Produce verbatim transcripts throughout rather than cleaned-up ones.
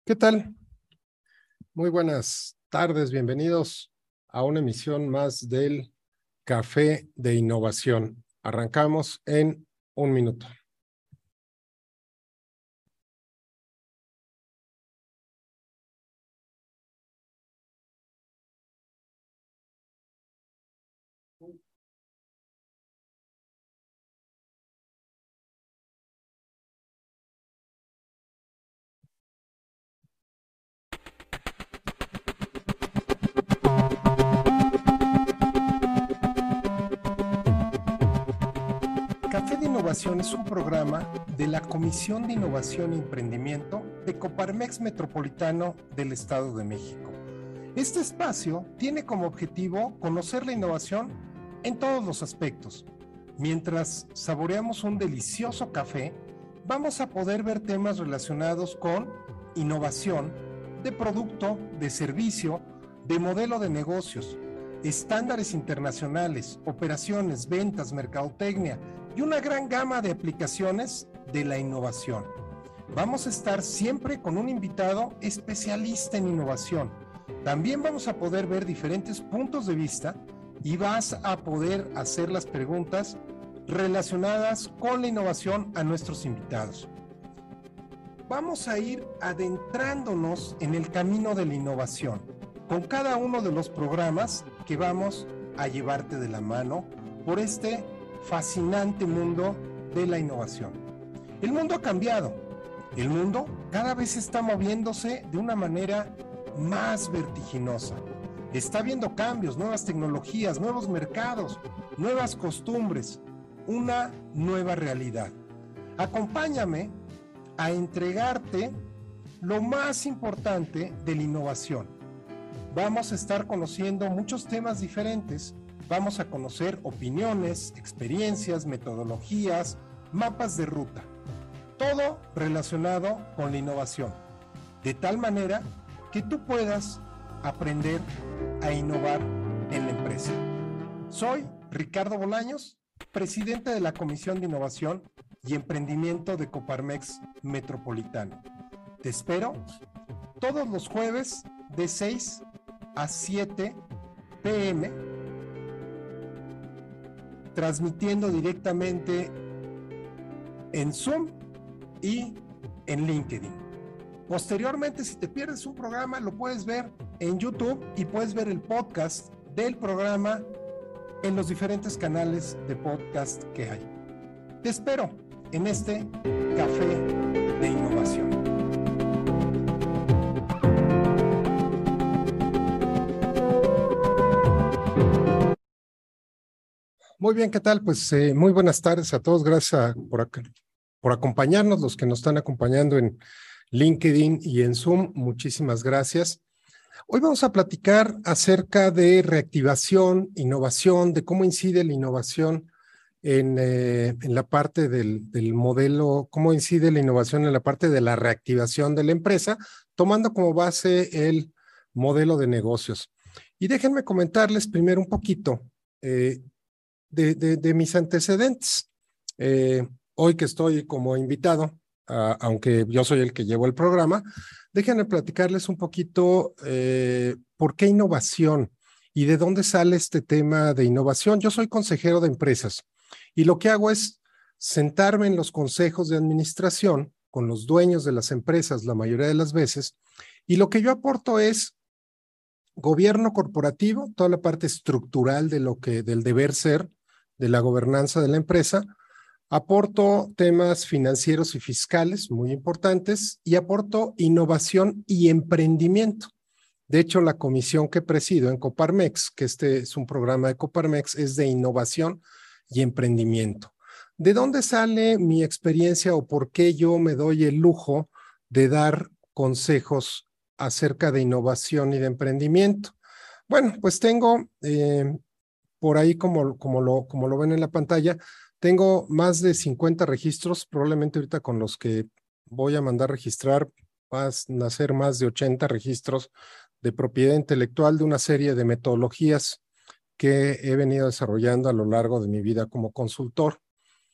¿Qué tal? Muy buenas tardes, bienvenidos a una emisión más del Café de Innovación. Arrancamos en un minuto. Café de Innovación es un programa de la Comisión de Innovación y Emprendimiento de Coparmex Metropolitano del Estado de México. Este espacio tiene como objetivo conocer la innovación en todos los aspectos. Mientras saboreamos un delicioso café, vamos a poder ver temas relacionados con innovación, de producto, de servicio, de modelo de negocios, estándares internacionales, operaciones, ventas, mercadotecnia y una gran gama de aplicaciones de la innovación. Vamos a estar siempre con un invitado especialista en innovación. También vamos a poder ver diferentes puntos de vista y vas a poder hacer las preguntas relacionadas con la innovación a nuestros invitados. Vamos a ir adentrándonos en el camino de la innovación con cada uno de los programas que vamos a llevarte de la mano por este fascinante mundo de la innovación. El mundo ha cambiado. El mundo cada vez está moviéndose de una manera más vertiginosa. Está habiendo cambios, nuevas tecnologías, nuevos mercados, nuevas costumbres, una nueva realidad. Acompáñame a entregarte lo más importante de la innovación. Vamos a estar conociendo muchos temas diferentes. Vamos a conocer opiniones, experiencias, metodologías, mapas de ruta. Todo relacionado con la innovación. De tal manera que tú puedas aprender a innovar en la empresa. Soy Ricardo Bolaños, presidente de la Comisión de Innovación y Emprendimiento de Coparmex Metropolitano. Te espero todos los jueves de seis a siete p m transmitiendo directamente en Zoom y en LinkedIn. Posteriormente, si te pierdes un programa, lo puedes ver en YouTube y puedes ver el podcast del programa en los diferentes canales de podcast que hay. Te espero en este Café de Innovación. Muy bien, ¿qué tal? Pues eh, muy buenas tardes a todos. Gracias a, por, acá, por acompañarnos, los que nos están acompañando en LinkedIn y en Zoom. Muchísimas gracias. Hoy vamos a platicar acerca de reactivación, innovación, de cómo incide la innovación en, eh, en la parte del, del modelo, cómo incide la innovación en la parte de la reactivación de la empresa, tomando como base el modelo de negocios. Y déjenme comentarles primero un poquito eh, de, de, de mis antecedentes. Eh, hoy que estoy como invitado, uh, aunque yo soy el que llevo el programa, déjenme platicarles un poquito eh, por qué innovación y de dónde sale este tema de innovación. Yo soy consejero de empresas y lo que hago es sentarme en los consejos de administración con los dueños de las empresas la mayoría de las veces, y lo que yo aporto es gobierno corporativo, toda la parte estructural de lo que, del deber ser, de la gobernanza de la empresa. Aporto temas financieros y fiscales muy importantes y aporto innovación y emprendimiento. De hecho, la comisión que presido en Coparmex, que este es un programa de Coparmex, es de innovación y emprendimiento. ¿De dónde sale mi experiencia o por qué yo me doy el lujo de dar consejos acerca de innovación y de emprendimiento? Bueno, pues tengo eh, por ahí, como, como, lo, como lo ven en la pantalla, tengo más de cincuenta registros, probablemente ahorita con los que voy a mandar registrar, va a nacer más de ochenta registros de propiedad intelectual de una serie de metodologías que he venido desarrollando a lo largo de mi vida como consultor.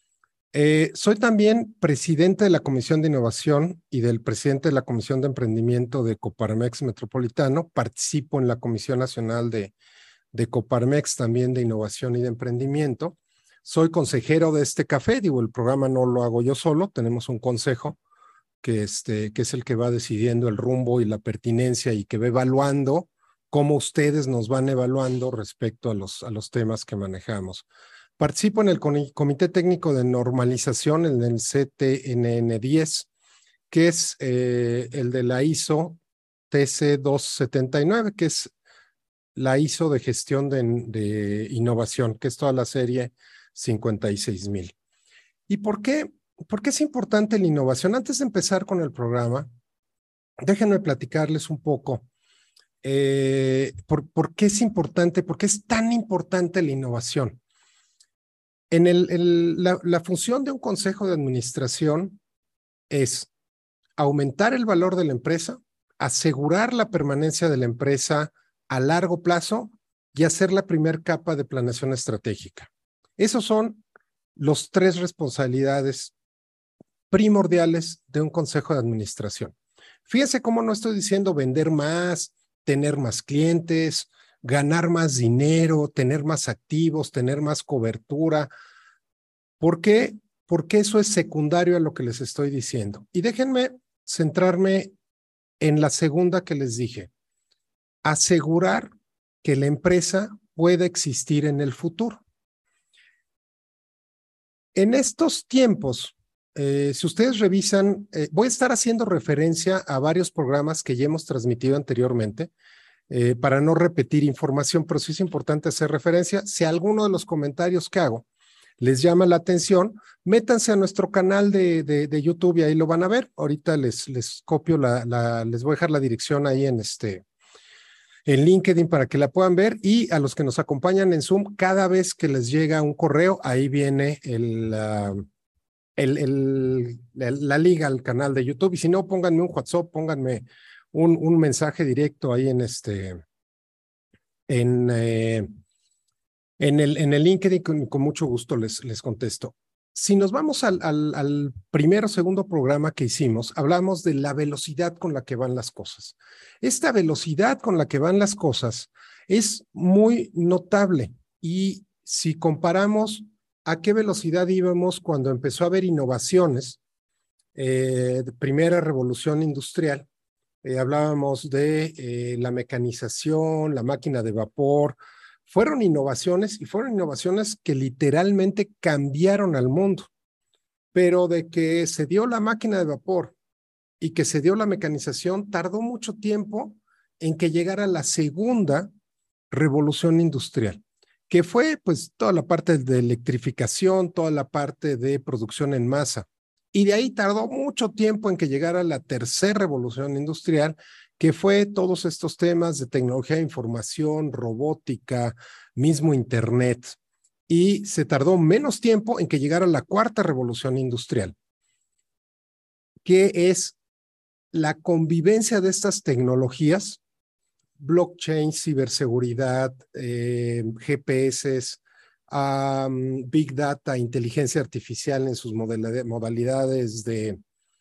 Eh, soy también presidente de la Comisión de Innovación y del presidente de la Comisión de Emprendimiento de Coparmex Metropolitano. Participo en la Comisión Nacional de, de Coparmex también de Innovación y de Emprendimiento. Soy consejero de este café, digo, el programa no lo hago yo solo, tenemos un consejo que, este, que es el que va decidiendo el rumbo y la pertinencia y que va evaluando cómo ustedes nos van evaluando respecto a los, a los temas que manejamos. Participo en el Comité Técnico de Normalización, en el C T N N diez, que es eh, el de la I S O T C doscientos setenta y nueve, que es la I S O de gestión de, de innovación, que es toda la serie cincuenta y seis mil. ¿Y por qué? ¿Por qué es importante la innovación? Antes de empezar con el programa, déjenme platicarles un poco eh, por, por qué es importante, por qué es tan importante la innovación. En el, el, la, la función de un consejo de administración es aumentar el valor de la empresa, asegurar la permanencia de la empresa a largo plazo y hacer la primera capa de planeación estratégica. Esos son los tres responsabilidades primordiales de un consejo de administración. Fíjense cómo no estoy diciendo vender más, tener más clientes, ganar más dinero, tener más activos, tener más cobertura. ¿Por qué? Porque eso es secundario a lo que les estoy diciendo. Y déjenme centrarme en la segunda que les dije. Asegurar que la empresa pueda existir en el futuro. En estos tiempos, eh, si ustedes revisan, eh, voy a estar haciendo referencia a varios programas que ya hemos transmitido anteriormente, eh, para no repetir información, pero sí es importante hacer referencia. Si alguno de los comentarios que hago les llama la atención, métanse a nuestro canal de, de, de YouTube y ahí lo van a ver. Ahorita les, les copio, la, la, les voy a dejar la dirección ahí en, este, en LinkedIn para que la puedan ver, y a los que nos acompañan en Zoom, cada vez que les llega un correo, ahí viene el, uh, el, el, el, la liga al canal de YouTube, y si no, pónganme un WhatsApp, pónganme un, un mensaje directo ahí en este, en... Eh, En el, en el LinkedIn, con, con mucho gusto les, les contesto. Si nos vamos al, al, al primer o segundo programa que hicimos, hablamos de la velocidad con la que van las cosas. Esta velocidad con la que van las cosas es muy notable, y si comparamos a qué velocidad íbamos cuando empezó a haber innovaciones, eh, de primera revolución industrial, eh, hablábamos de eh, la mecanización, la máquina de vapor. Fueron innovaciones, y fueron innovaciones que literalmente cambiaron al mundo. Pero de que se dio la máquina de vapor y que se dio la mecanización, tardó mucho tiempo en que llegara la segunda revolución industrial, que fue pues toda la parte de electrificación, toda la parte de producción en masa. Y de ahí tardó mucho tiempo en que llegara la tercera revolución industrial, que fue todos estos temas de tecnología de información, robótica, mismo Internet. Y se tardó menos tiempo en que llegara la cuarta revolución industrial, que es la convivencia de estas tecnologías, blockchain, ciberseguridad, eh, G P S, um, Big Data, inteligencia artificial en sus modalidades de,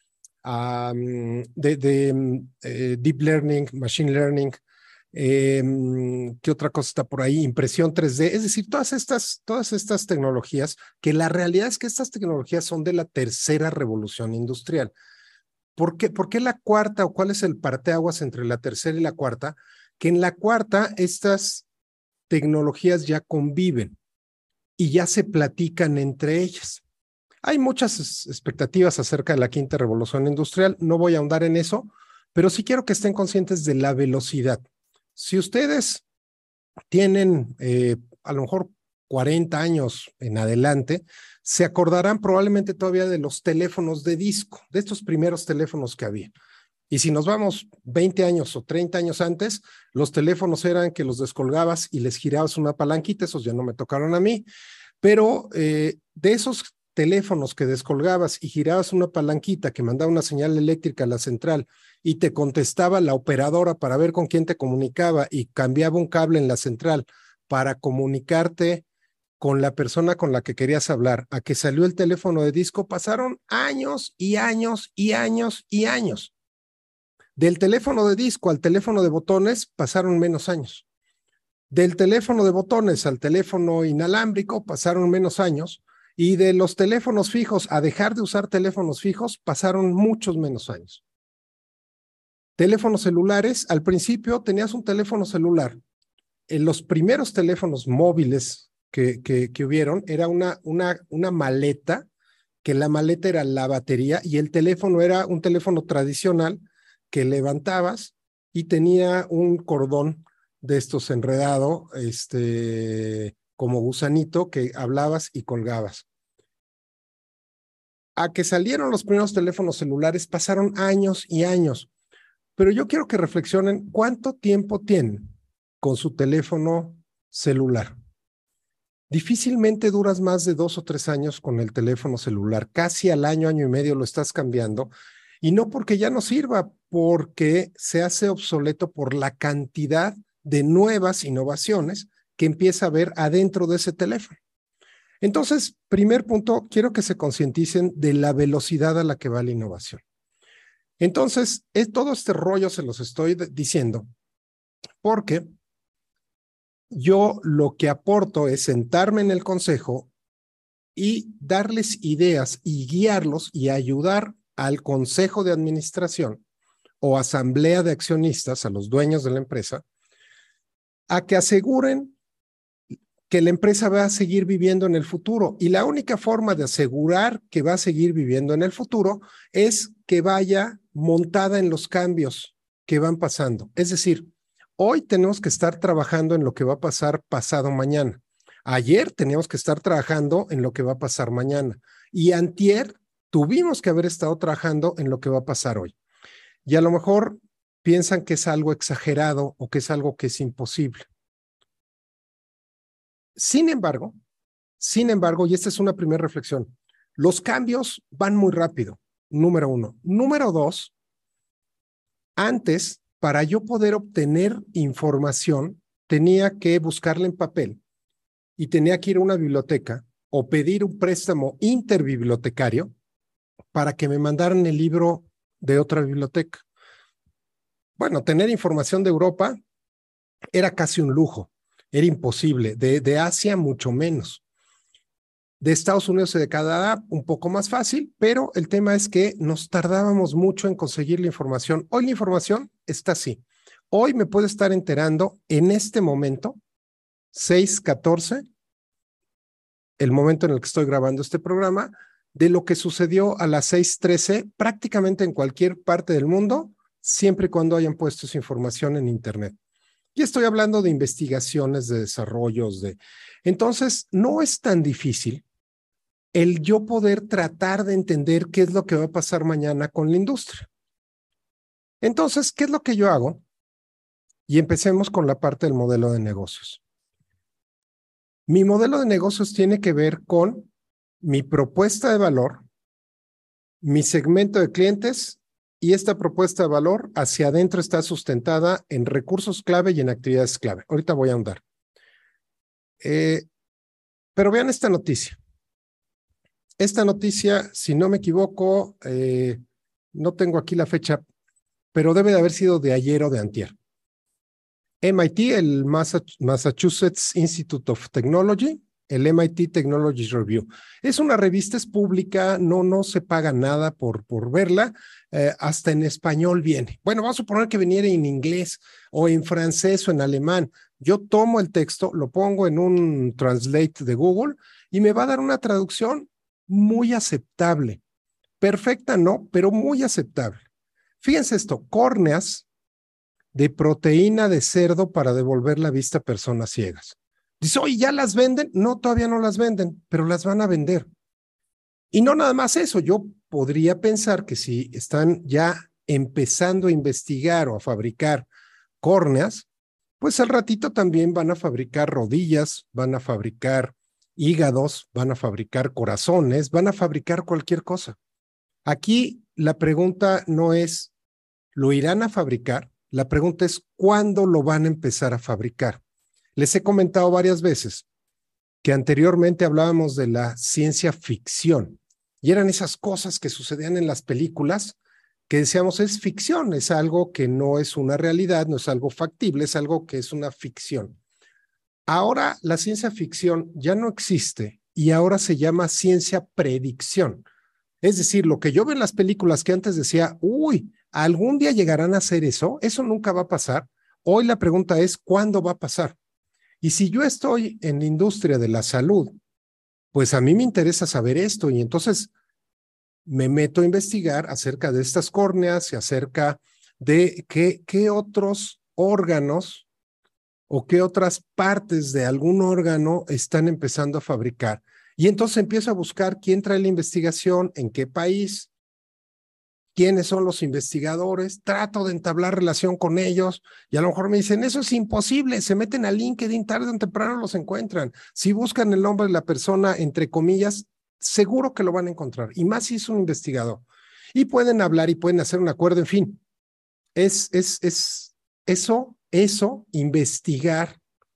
um, de, de eh, Deep Learning, Machine Learning. Eh, ¿Qué otra cosa está por ahí? Impresión tres D, es decir, todas estas, todas estas tecnologías, que la realidad es que estas tecnologías son de la tercera revolución industrial. ¿Por qué, ¿Por qué la cuarta, o cuál es el parteaguas entre la tercera y la cuarta? Que en la cuarta estas tecnologías ya conviven y ya se platican entre ellas. Hay muchas expectativas acerca de la quinta revolución industrial, no voy a ahondar en eso, pero sí quiero que estén conscientes de la velocidad. Si ustedes tienen eh, a lo mejor cuarenta años en adelante, se acordarán probablemente todavía de los teléfonos de disco, de estos primeros teléfonos que había. Y si nos vamos veinte años o treinta años antes, los teléfonos eran que los descolgabas y les girabas una palanquita, esos ya no me tocaron a mí, pero eh, de esos teléfonos que descolgabas y girabas una palanquita que mandaba una señal eléctrica a la central y te contestaba la operadora para ver con quién te comunicaba y cambiaba un cable en la central para comunicarte con la persona con la que querías hablar, a que salió el teléfono de disco, pasaron años y años y años y años. Del teléfono de disco al teléfono de botones pasaron menos años. Del teléfono de botones al teléfono inalámbrico pasaron menos años. Y de los teléfonos fijos a dejar de usar teléfonos fijos pasaron muchos menos años. Teléfonos celulares, al principio tenías un teléfono celular. En los primeros teléfonos móviles que, que, que hubieron era una, una, una maleta, que la maleta era la batería y el teléfono era un teléfono tradicional que levantabas y tenía un cordón de estos enredado, este, como gusanito, que hablabas y colgabas. A que salieron los primeros teléfonos celulares pasaron años y años, pero yo quiero que reflexionen cuánto tiempo tienen con su teléfono celular. Difícilmente duras más de dos o tres años con el teléfono celular, casi al año, año y medio lo estás cambiando, y no porque ya no sirva, porque se hace obsoleto por la cantidad de nuevas innovaciones que empieza a haber adentro de ese teléfono. Entonces, primer punto, quiero que se concienticen de la velocidad a la que va la innovación. Entonces, es, todo este rollo se los estoy diciendo porque yo lo que aporto es sentarme en el consejo y darles ideas y guiarlos y ayudar al consejo de administración o asamblea de accionistas, a los dueños de la empresa, a que aseguren que la empresa va a seguir viviendo en el futuro. Y la única forma de asegurar que va a seguir viviendo en el futuro es que vaya montada en los cambios que van pasando. Es decir, hoy tenemos que estar trabajando en lo que va a pasar pasado mañana. Ayer teníamos que estar trabajando en lo que va a pasar mañana. Y antier tuvimos que haber estado trabajando en lo que va a pasar hoy. Y a lo mejor piensan que es algo exagerado o que es algo que es imposible. Sin embargo, sin embargo, y esta es una primera reflexión, los cambios van muy rápido, número uno. Número dos, antes, para yo poder obtener información, tenía que buscarla en papel y tenía que ir a una biblioteca o pedir un préstamo interbibliotecario para que me mandaran el libro de otra biblioteca. Bueno, tener información de Europa era casi un lujo. Era imposible, de, de Asia mucho menos. De Estados Unidos y de Canadá un poco más fácil, pero el tema es que nos tardábamos mucho en conseguir la información. Hoy la información está así. Hoy me puedo estar enterando en este momento, seis catorce, el momento en el que estoy grabando este programa, de lo que sucedió a las seis trece prácticamente en cualquier parte del mundo, siempre y cuando hayan puesto esa información en Internet. Y estoy hablando de investigaciones, de desarrollos, de... Entonces, no es tan difícil el yo poder tratar de entender qué es lo que va a pasar mañana con la industria. Entonces, ¿qué es lo que yo hago? Y empecemos con la parte del modelo de negocios. Mi modelo de negocios tiene que ver con mi propuesta de valor, mi segmento de clientes, y esta propuesta de valor hacia adentro está sustentada en recursos clave y en actividades clave. Ahorita voy a ahondar. Eh, pero vean esta noticia. Esta noticia, si no me equivoco, eh, no tengo aquí la fecha, pero debe de haber sido de ayer o de antier. M I T, el Massachusetts Institute of Technology, el M I T Technology Review. Es una revista, es pública, no, no se paga nada por, por verla, eh, hasta en español viene. Bueno, vamos a suponer que viniera en inglés o en francés o en alemán. Yo tomo el texto, lo pongo en un translate de Google y me va a dar una traducción muy aceptable. Perfecta no, pero muy aceptable. Fíjense esto, córneas de proteína de cerdo para devolver la vista a personas ciegas. Dice, oye, ¿ya las venden? No, todavía no las venden, pero las van a vender. Y no nada más eso, yo podría pensar que si están ya empezando a investigar o a fabricar córneas, pues al ratito también van a fabricar rodillas, van a fabricar hígados, van a fabricar corazones, van a fabricar cualquier cosa. Aquí la pregunta no es, ¿lo irán a fabricar? La pregunta es, ¿cuándo lo van a empezar a fabricar? Les he comentado varias veces que anteriormente hablábamos de la ciencia ficción y eran esas cosas que sucedían en las películas que decíamos es ficción, es algo que no es una realidad, no es algo factible, es algo que es una ficción. Ahora la ciencia ficción ya no existe y ahora se llama ciencia predicción. Es decir, lo que yo veo en las películas que antes decía, uy, algún día llegarán a hacer eso, eso nunca va a pasar. Hoy la pregunta es, ¿cuándo va a pasar? Y si yo estoy en la industria de la salud, pues a mí me interesa saber esto y entonces me meto a investigar acerca de estas córneas y acerca de qué, qué otros órganos o qué otras partes de algún órgano están empezando a fabricar. Y entonces empiezo a buscar quién trae la investigación, en qué país, quiénes son los investigadores, trato de entablar relación con ellos y a lo mejor me dicen, eso es imposible, se meten a LinkedIn, tarde o temprano los encuentran. Si buscan el nombre de la persona, entre comillas, seguro que lo van a encontrar, y más si es un investigador. Y pueden hablar y pueden hacer un acuerdo, en fin. Es, es, es eso, eso, investigar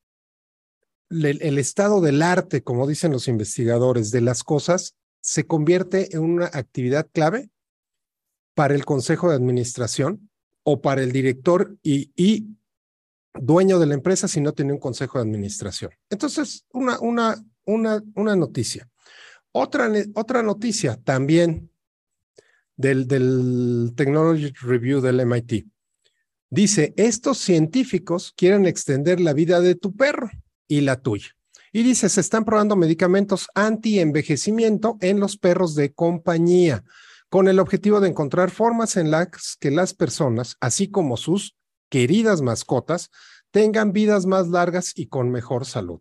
el, el estado del arte, como dicen los investigadores, de las cosas, se convierte en una actividad clave para el consejo de administración o para el director y, y dueño de la empresa si no tiene un consejo de administración. Entonces, una, una, una, una noticia. Otra, otra noticia también del, del Technology Review del M I T. Dice, estos científicos quieren extender la vida de tu perro y la tuya. Y dice, se están probando medicamentos anti-envejecimiento en los perros de compañía, con el objetivo de encontrar formas en las que las personas, así como sus queridas mascotas, tengan vidas más largas y con mejor salud.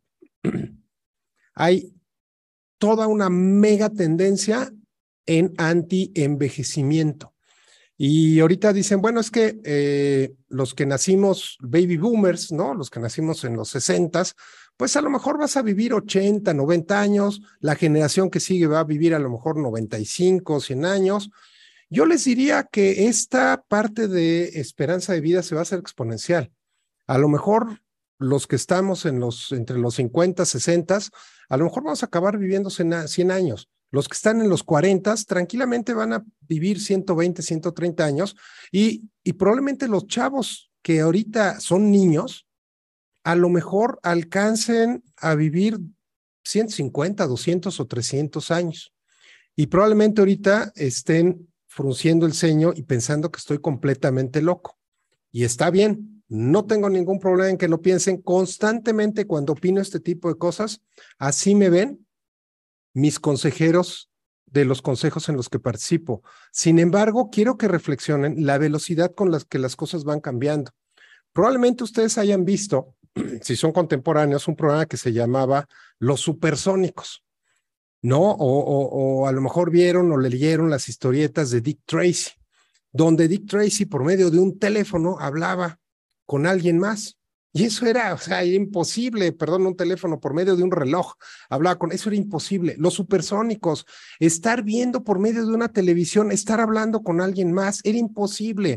Hay toda una mega tendencia en anti-envejecimiento. Y ahorita dicen, bueno, es que eh, los que nacimos baby boomers, ¿no? Los que nacimos en los sesentas, pues a lo mejor vas a vivir ochenta, noventa años, la generación que sigue va a vivir a lo mejor noventa y cinco, cien años. Yo les diría que esta parte de esperanza de vida se va a hacer exponencial. A lo mejor los que estamos en los, entre los cincuenta, sesenta, a lo mejor vamos a acabar viviendo cien años. Los que están en los cuarenta tranquilamente van a vivir ciento veinte, ciento treinta años y, y probablemente los chavos que ahorita son niños, a lo mejor alcancen a vivir ciento cincuenta, doscientos o trescientos años. Y probablemente ahorita estén frunciendo el ceño y pensando que estoy completamente loco. Y está bien, no tengo ningún problema en que lo piensen constantemente cuando opino este tipo de cosas. Así me ven mis consejeros de los consejos en los que participo. Sin embargo, quiero que reflexionen la velocidad con la que las cosas van cambiando. Probablemente ustedes hayan visto, si son contemporáneos, un programa que se llamaba Los Supersónicos, ¿no? O, o, o a lo mejor vieron o leyeron las historietas de Dick Tracy, donde Dick Tracy, por medio de un teléfono, hablaba con alguien más. Y eso era, o sea, era imposible, perdón, un teléfono por medio de un reloj, hablaba con, eso era imposible. Los supersónicos, estar viendo por medio de una televisión, estar hablando con alguien más, era imposible.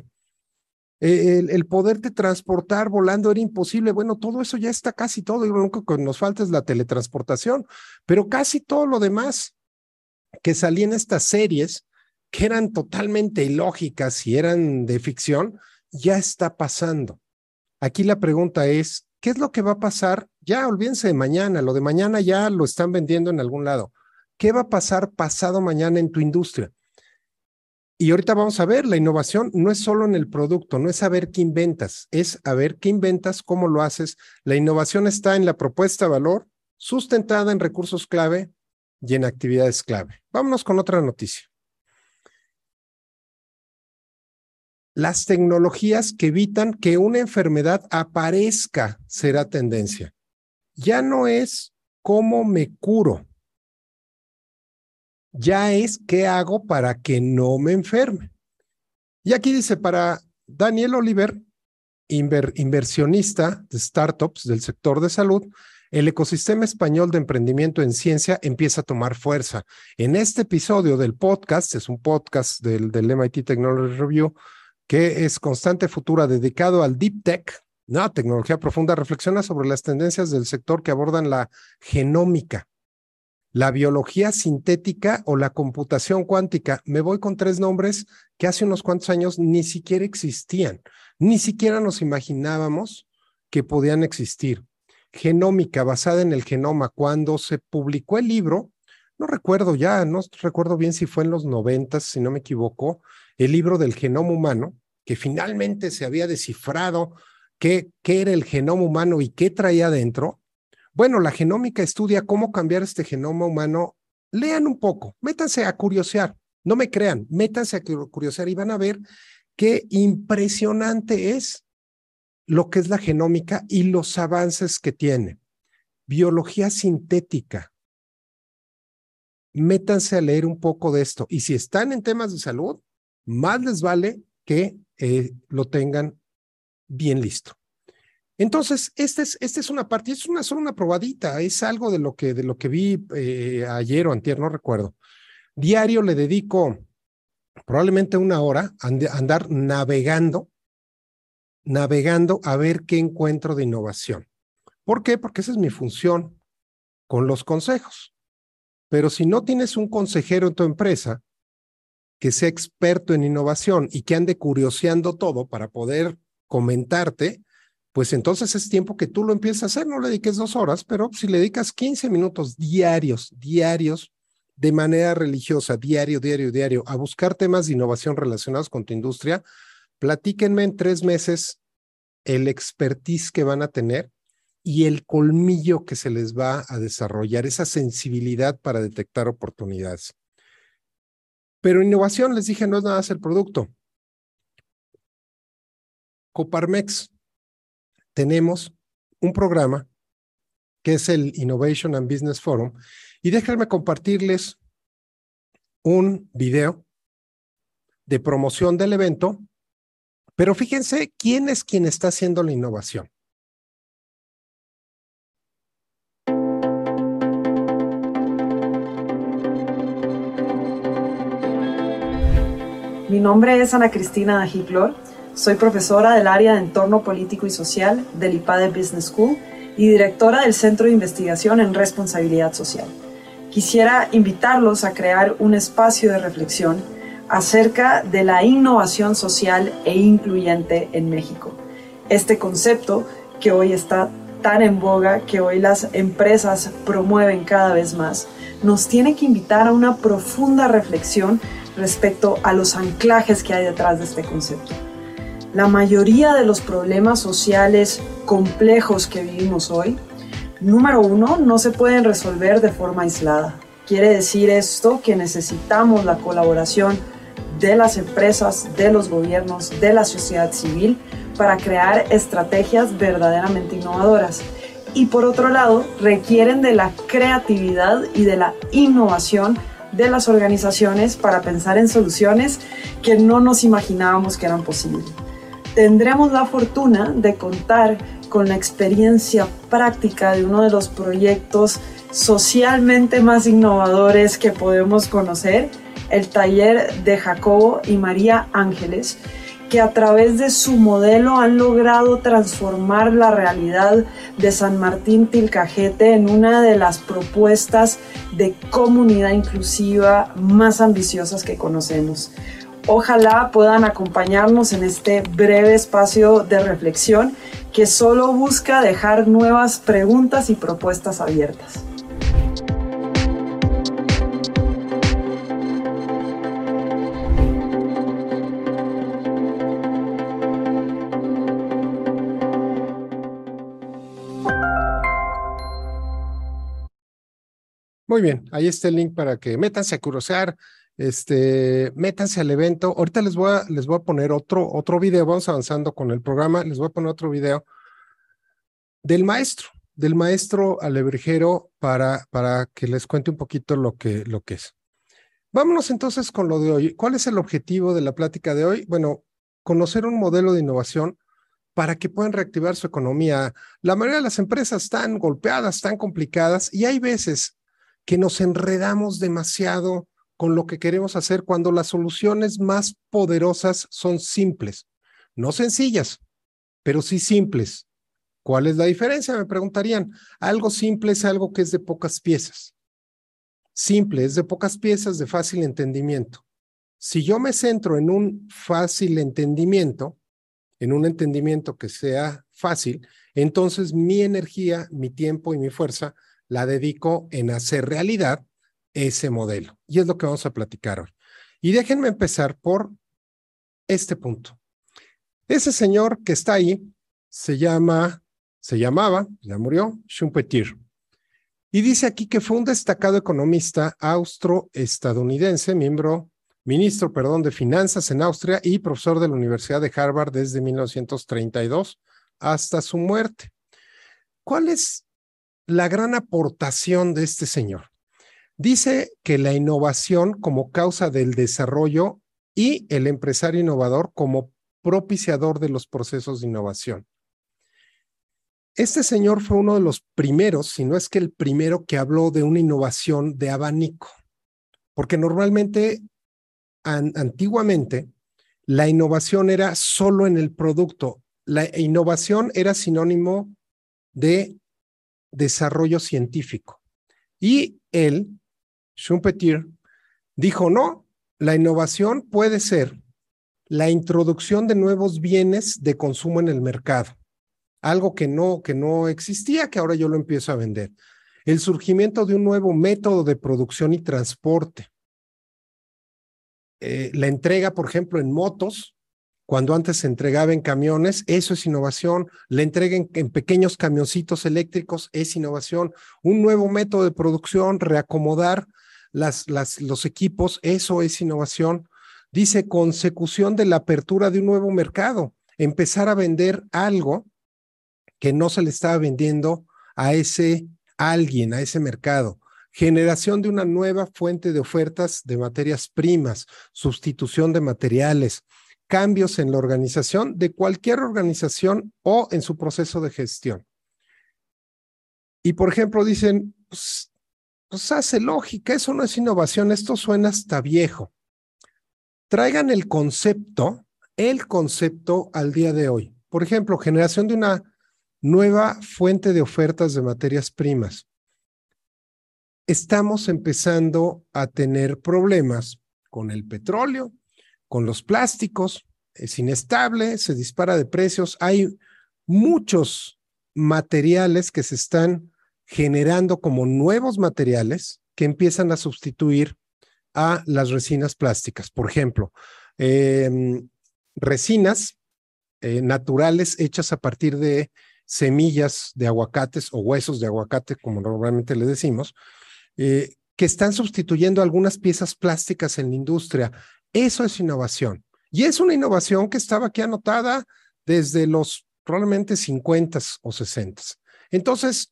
Eh, el, el poderte transportar volando era imposible. Bueno, todo eso ya está casi todo, y lo único que nos falta es la teletransportación, pero casi todo lo demás que salía en estas series, que eran totalmente ilógicas y eran de ficción, ya está pasando. Aquí la pregunta es, ¿qué es lo que va a pasar? Ya olvídense de mañana, lo de mañana ya lo están vendiendo en algún lado. ¿Qué va a pasar pasado mañana en tu industria? Y ahorita vamos a ver, la innovación no es solo en el producto, no es saber qué inventas, es a ver qué inventas, cómo lo haces. La innovación está en la propuesta de valor, sustentada en recursos clave y en actividades clave. Vámonos con otra noticia. Las tecnologías que evitan que una enfermedad aparezca será tendencia. Ya no es cómo me curo, ya es qué hago para que no me enferme. Y aquí dice, para Daniel Oliver, inver, inversionista de startups del sector de salud, el ecosistema español de emprendimiento en ciencia empieza a tomar fuerza. En este episodio del podcast, es un podcast del, del M I T Technology Review, que es Constante Futura, dedicado al Deep Tech, No, tecnología profunda reflexiona sobre las tendencias del sector que abordan la genómica, la biología sintética o la computación cuántica. Me voy con tres nombres que hace unos cuantos años ni siquiera existían, ni siquiera nos imaginábamos que podían existir. Genómica, basada en el genoma. Cuando se publicó el libro, no recuerdo ya, no recuerdo bien si fue en los noventas, si no me equivoco, el libro del genoma humano, que finalmente se había descifrado qué, qué era el genoma humano y qué traía dentro. Bueno, la genómica estudia cómo cambiar este genoma humano. Lean un poco, métanse a curiosear, no me crean, métanse a curiosear y van a ver qué impresionante es lo que es la genómica y los avances que tiene. Biología sintética. Métanse a leer un poco de esto. Y si están en temas de salud, más les vale que eh, lo tengan bien listo. Entonces, esta es, esta es una parte, es una, solo una probadita, es algo de lo que, de lo que vi eh, ayer o antier, no recuerdo. Diario le dedico probablemente una hora a andar navegando, navegando a ver qué encuentro de innovación. ¿Por qué? Porque esa es mi función con los consejos. Pero si no tienes un consejero en tu empresa que sea experto en innovación y que ande curioseando todo para poder comentarte, pues entonces es tiempo que tú lo empieces a hacer. No le dediques dos horas, pero si le dedicas quince minutos diarios, diarios, de manera religiosa, diario, diario, diario, a buscar temas de innovación relacionados con tu industria, platíquenme en tres meses el expertise que van a tener y el colmillo que se les va a desarrollar, esa sensibilidad para detectar oportunidades. Pero innovación, les dije, no es nada más el producto. Coparmex, tenemos un programa que es el Innovation and Business Forum, y déjenme compartirles un video de promoción del evento, pero fíjense quién es quien está haciendo la innovación. Mi nombre es Ana Cristina Dajiclor, soy profesora del área de Entorno Político y Social del IPADE Business School y directora del Centro de Investigación en Responsabilidad Social. Quisiera invitarlos a crear un espacio de reflexión acerca de la innovación social e incluyente en México. Este concepto que hoy está tan en boga, que hoy las empresas promueven cada vez más, nos tiene que invitar a una profunda reflexión respecto a los anclajes que hay detrás de este concepto. La mayoría de los problemas sociales complejos que vivimos hoy, número uno, no se pueden resolver de forma aislada. Quiere decir esto que necesitamos la colaboración de las empresas, de los gobiernos, de la sociedad civil para crear estrategias verdaderamente innovadoras. Y por otro lado, requieren de la creatividad y de la innovación de las organizaciones para pensar en soluciones que no nos imaginábamos que eran posibles. Tendremos la fortuna de contar con la experiencia práctica de uno de los proyectos socialmente más innovadores que podemos conocer, el taller de Jacobo y María Ángeles, que a través de su modelo han logrado transformar la realidad de San Martín Tilcajete en una de las propuestas de comunidad inclusiva más ambiciosas que conocemos. Ojalá puedan acompañarnos en este breve espacio de reflexión que solo busca dejar nuevas preguntas y propuestas abiertas. Muy bien, ahí está el link para que métanse a curiosear, este, métanse al evento. Ahorita les voy a, les voy a poner otro, otro video, vamos avanzando con el programa, les voy a poner otro video del maestro, del maestro alebrijero para, para que les cuente un poquito lo que, lo que es. Vámonos entonces con lo de hoy. ¿Cuál es el objetivo de la plática de hoy? Bueno, conocer un modelo de innovación para que puedan reactivar su economía. La mayoría de las empresas están golpeadas, están complicadas y hay veces que nos enredamos demasiado con lo que queremos hacer cuando las soluciones más poderosas son simples, no sencillas, pero sí simples. ¿Cuál es la diferencia? Me preguntarían. Algo simple es algo que es de pocas piezas. Simple es de pocas piezas, de fácil entendimiento. Si yo me centro en un fácil entendimiento, en un entendimiento que sea fácil, entonces mi energía, mi tiempo y mi fuerza la dedico en hacer realidad ese modelo. Y es lo que vamos a platicar hoy. Y déjenme empezar por este punto. Ese señor que está ahí se llama, se llamaba, ya murió, Schumpeter. Y dice aquí que fue un destacado economista austro-estadounidense, miembro, ministro, perdón, de finanzas en Austria y profesor de la Universidad de Harvard desde mil novecientos treinta y dos hasta su muerte. ¿Cuál es la gran aportación de este señor? Dice que la innovación como causa del desarrollo y el empresario innovador como propiciador de los procesos de innovación. Este señor fue uno de los primeros, si no es que el primero, que habló de una innovación de abanico, porque normalmente, an, antiguamente, la innovación era solo en el producto. La innovación era sinónimo de desarrollo científico. Y él, Schumpeter, dijo, no, la innovación puede ser la introducción de nuevos bienes de consumo en el mercado. Algo que no, que no existía, que ahora yo lo empiezo a vender. El surgimiento de un nuevo método de producción y transporte. Eh, la entrega, por ejemplo, en motos, cuando antes se entregaba en camiones, eso es innovación. La entrega en, en pequeños camioncitos eléctricos es innovación. Un nuevo método de producción, reacomodar las, las, los equipos, eso es innovación. Dice consecución de la apertura de un nuevo mercado. Empezar a vender algo que no se le estaba vendiendo a ese alguien, a ese mercado. Generación de una nueva fuente de ofertas de materias primas, sustitución de materiales, cambios en la organización de cualquier organización o en su proceso de gestión. Y por ejemplo dicen, pues, pues hace lógica, eso no es innovación, esto suena hasta viejo. Traigan el concepto, el concepto al día de hoy. Por ejemplo, generación de una nueva fuente de ofertas de materias primas. Estamos empezando a tener problemas con el petróleo, con los plásticos, es inestable, se dispara de precios. Hay muchos materiales que se están generando como nuevos materiales que empiezan a sustituir a las resinas plásticas. Por ejemplo, eh, resinas eh, naturales hechas a partir de semillas de aguacates o huesos de aguacate, como normalmente le decimos, eh, que están sustituyendo algunas piezas plásticas en la industria. Eso es innovación. Y es una innovación que estaba aquí anotada desde los probablemente cincuenta o sesenta. Entonces,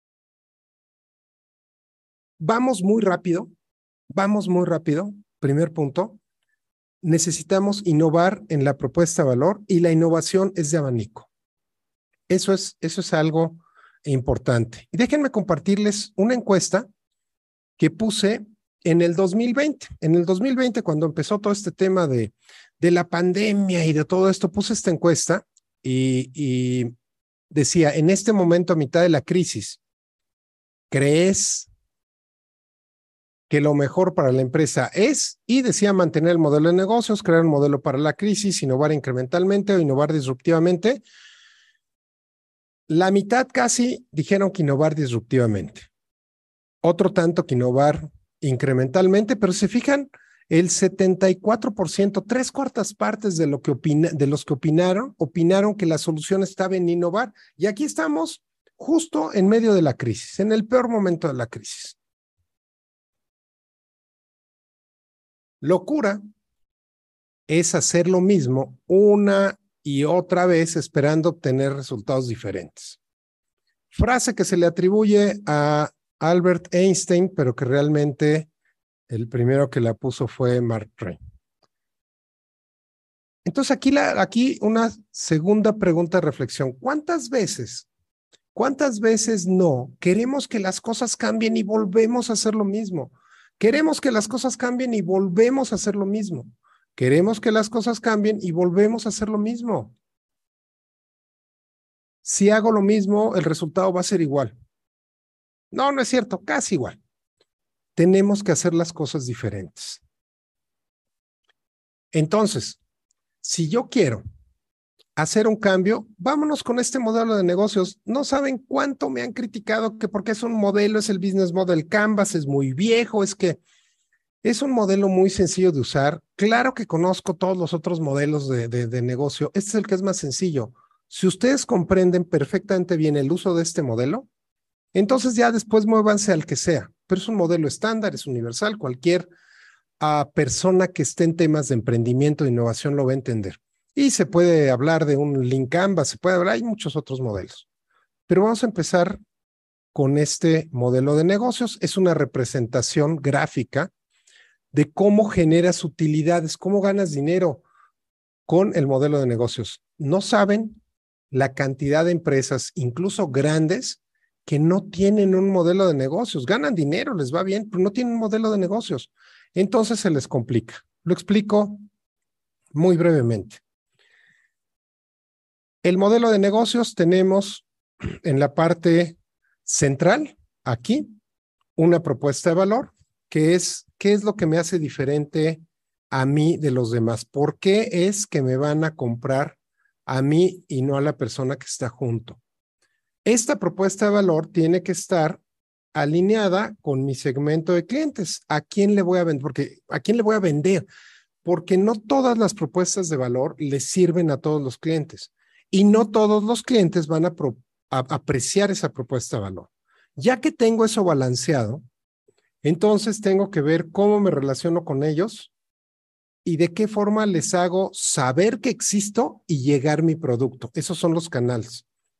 vamos muy rápido, vamos muy rápido. Primer punto, necesitamos innovar en la propuesta de valor y la innovación es de abanico. Eso es, eso es algo importante. Y déjenme compartirles una encuesta que puse en el dos mil veinte. En el dos mil veinte, cuando empezó todo este tema de, de la pandemia y de todo esto, puse esta encuesta y, y decía, en este momento, a mitad de la crisis, ¿crees que lo mejor para la empresa es? Y decía mantener el modelo de negocios, crear un modelo para la crisis, innovar incrementalmente o innovar disruptivamente. La mitad casi dijeron que innovar disruptivamente. Otro tanto que innovar incrementalmente, pero se fijan, el setenta y cuatro por ciento, tres cuartas partes de, lo que opina, de los que opinaron, opinaron que la solución estaba en innovar. Y aquí estamos justo en medio de la crisis, en el peor momento de la crisis. Locura es hacer lo mismo una y otra vez esperando obtener resultados diferentes. Frase que se le atribuye a Albert Einstein, pero que realmente el primero que la puso fue Mark Twain. Entonces aquí, la, aquí una segunda pregunta de reflexión. ¿Cuántas veces, cuántas veces no queremos que las cosas cambien y volvemos a hacer lo mismo? Queremos que las cosas cambien y volvemos a hacer lo mismo. Queremos que las cosas cambien y volvemos a hacer lo mismo. Si hago lo mismo, el resultado va a ser igual. No, no es cierto, casi igual. Tenemos que hacer las cosas diferentes. Entonces, si yo quiero hacer un cambio, vámonos con este modelo de negocios. No saben cuánto me han criticado que porque es un modelo, es el business model Canvas, es muy viejo, es que es un modelo muy sencillo de usar. Claro que conozco todos los otros modelos de, de, de negocio. Este es el que es más sencillo. Si ustedes comprenden perfectamente bien el uso de este modelo, entonces ya después muévanse al que sea. Pero es un modelo estándar, es universal. Cualquier uh, persona que esté en temas de emprendimiento e innovación lo va a entender. Y se puede hablar de un Lean Canvas, se puede hablar, hay muchos otros modelos. Pero vamos a empezar con este modelo de negocios. Es una representación gráfica de cómo generas utilidades, cómo ganas dinero con el modelo de negocios. No saben la cantidad de empresas, incluso grandes, que no tienen un modelo de negocios. Ganan dinero, les va bien, pero no tienen un modelo de negocios. Entonces se les complica. Lo explico muy brevemente. El modelo de negocios tenemos en la parte central, aquí, una propuesta de valor, que es, ¿qué es lo que me hace diferente a mí de los demás? ¿Por qué es que me van a comprar a mí y no a la persona que está junto? Esta propuesta de valor tiene que estar alineada con mi segmento de clientes. ¿A quién le voy a vender? Porque, ¿a quién le voy a vender? Porque no todas las propuestas de valor les sirven a todos los clientes. Y no todos los clientes van a, pro, a apreciar esa propuesta de valor. Ya que tengo eso balanceado, entonces tengo que ver cómo me relaciono con ellos y de qué forma les hago saber que existo y llegar mi producto. Esos son los canales.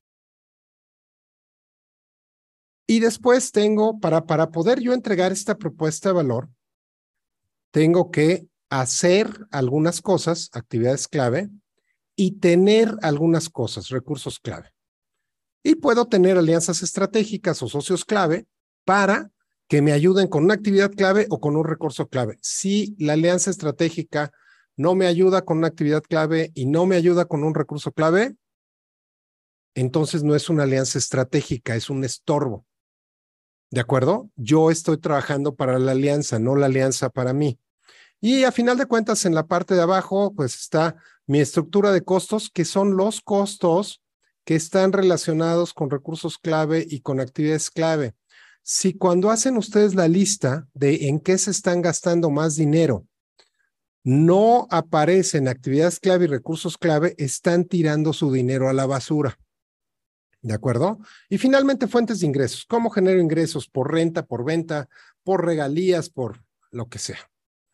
Y después tengo, para, para poder yo entregar esta propuesta de valor, tengo que hacer algunas cosas, actividades clave, y tener algunas cosas, recursos clave. Y puedo tener alianzas estratégicas o socios clave para que me ayuden con una actividad clave o con un recurso clave. Si la alianza estratégica no me ayuda con una actividad clave y no me ayuda con un recurso clave, entonces no es una alianza estratégica, es un estorbo. ¿De acuerdo? Yo estoy trabajando para la alianza, no la alianza para mí. Y a final de cuentas, en la parte de abajo, pues está mi estructura de costos, que son los costos que están relacionados con recursos clave y con actividades clave. Si cuando hacen ustedes la lista de en qué se están gastando más dinero, no aparecen actividades clave y recursos clave, están tirando su dinero a la basura. ¿De acuerdo? Y finalmente, fuentes de ingresos. ¿Cómo genero ingresos? Por renta, por venta, por regalías, por lo que sea.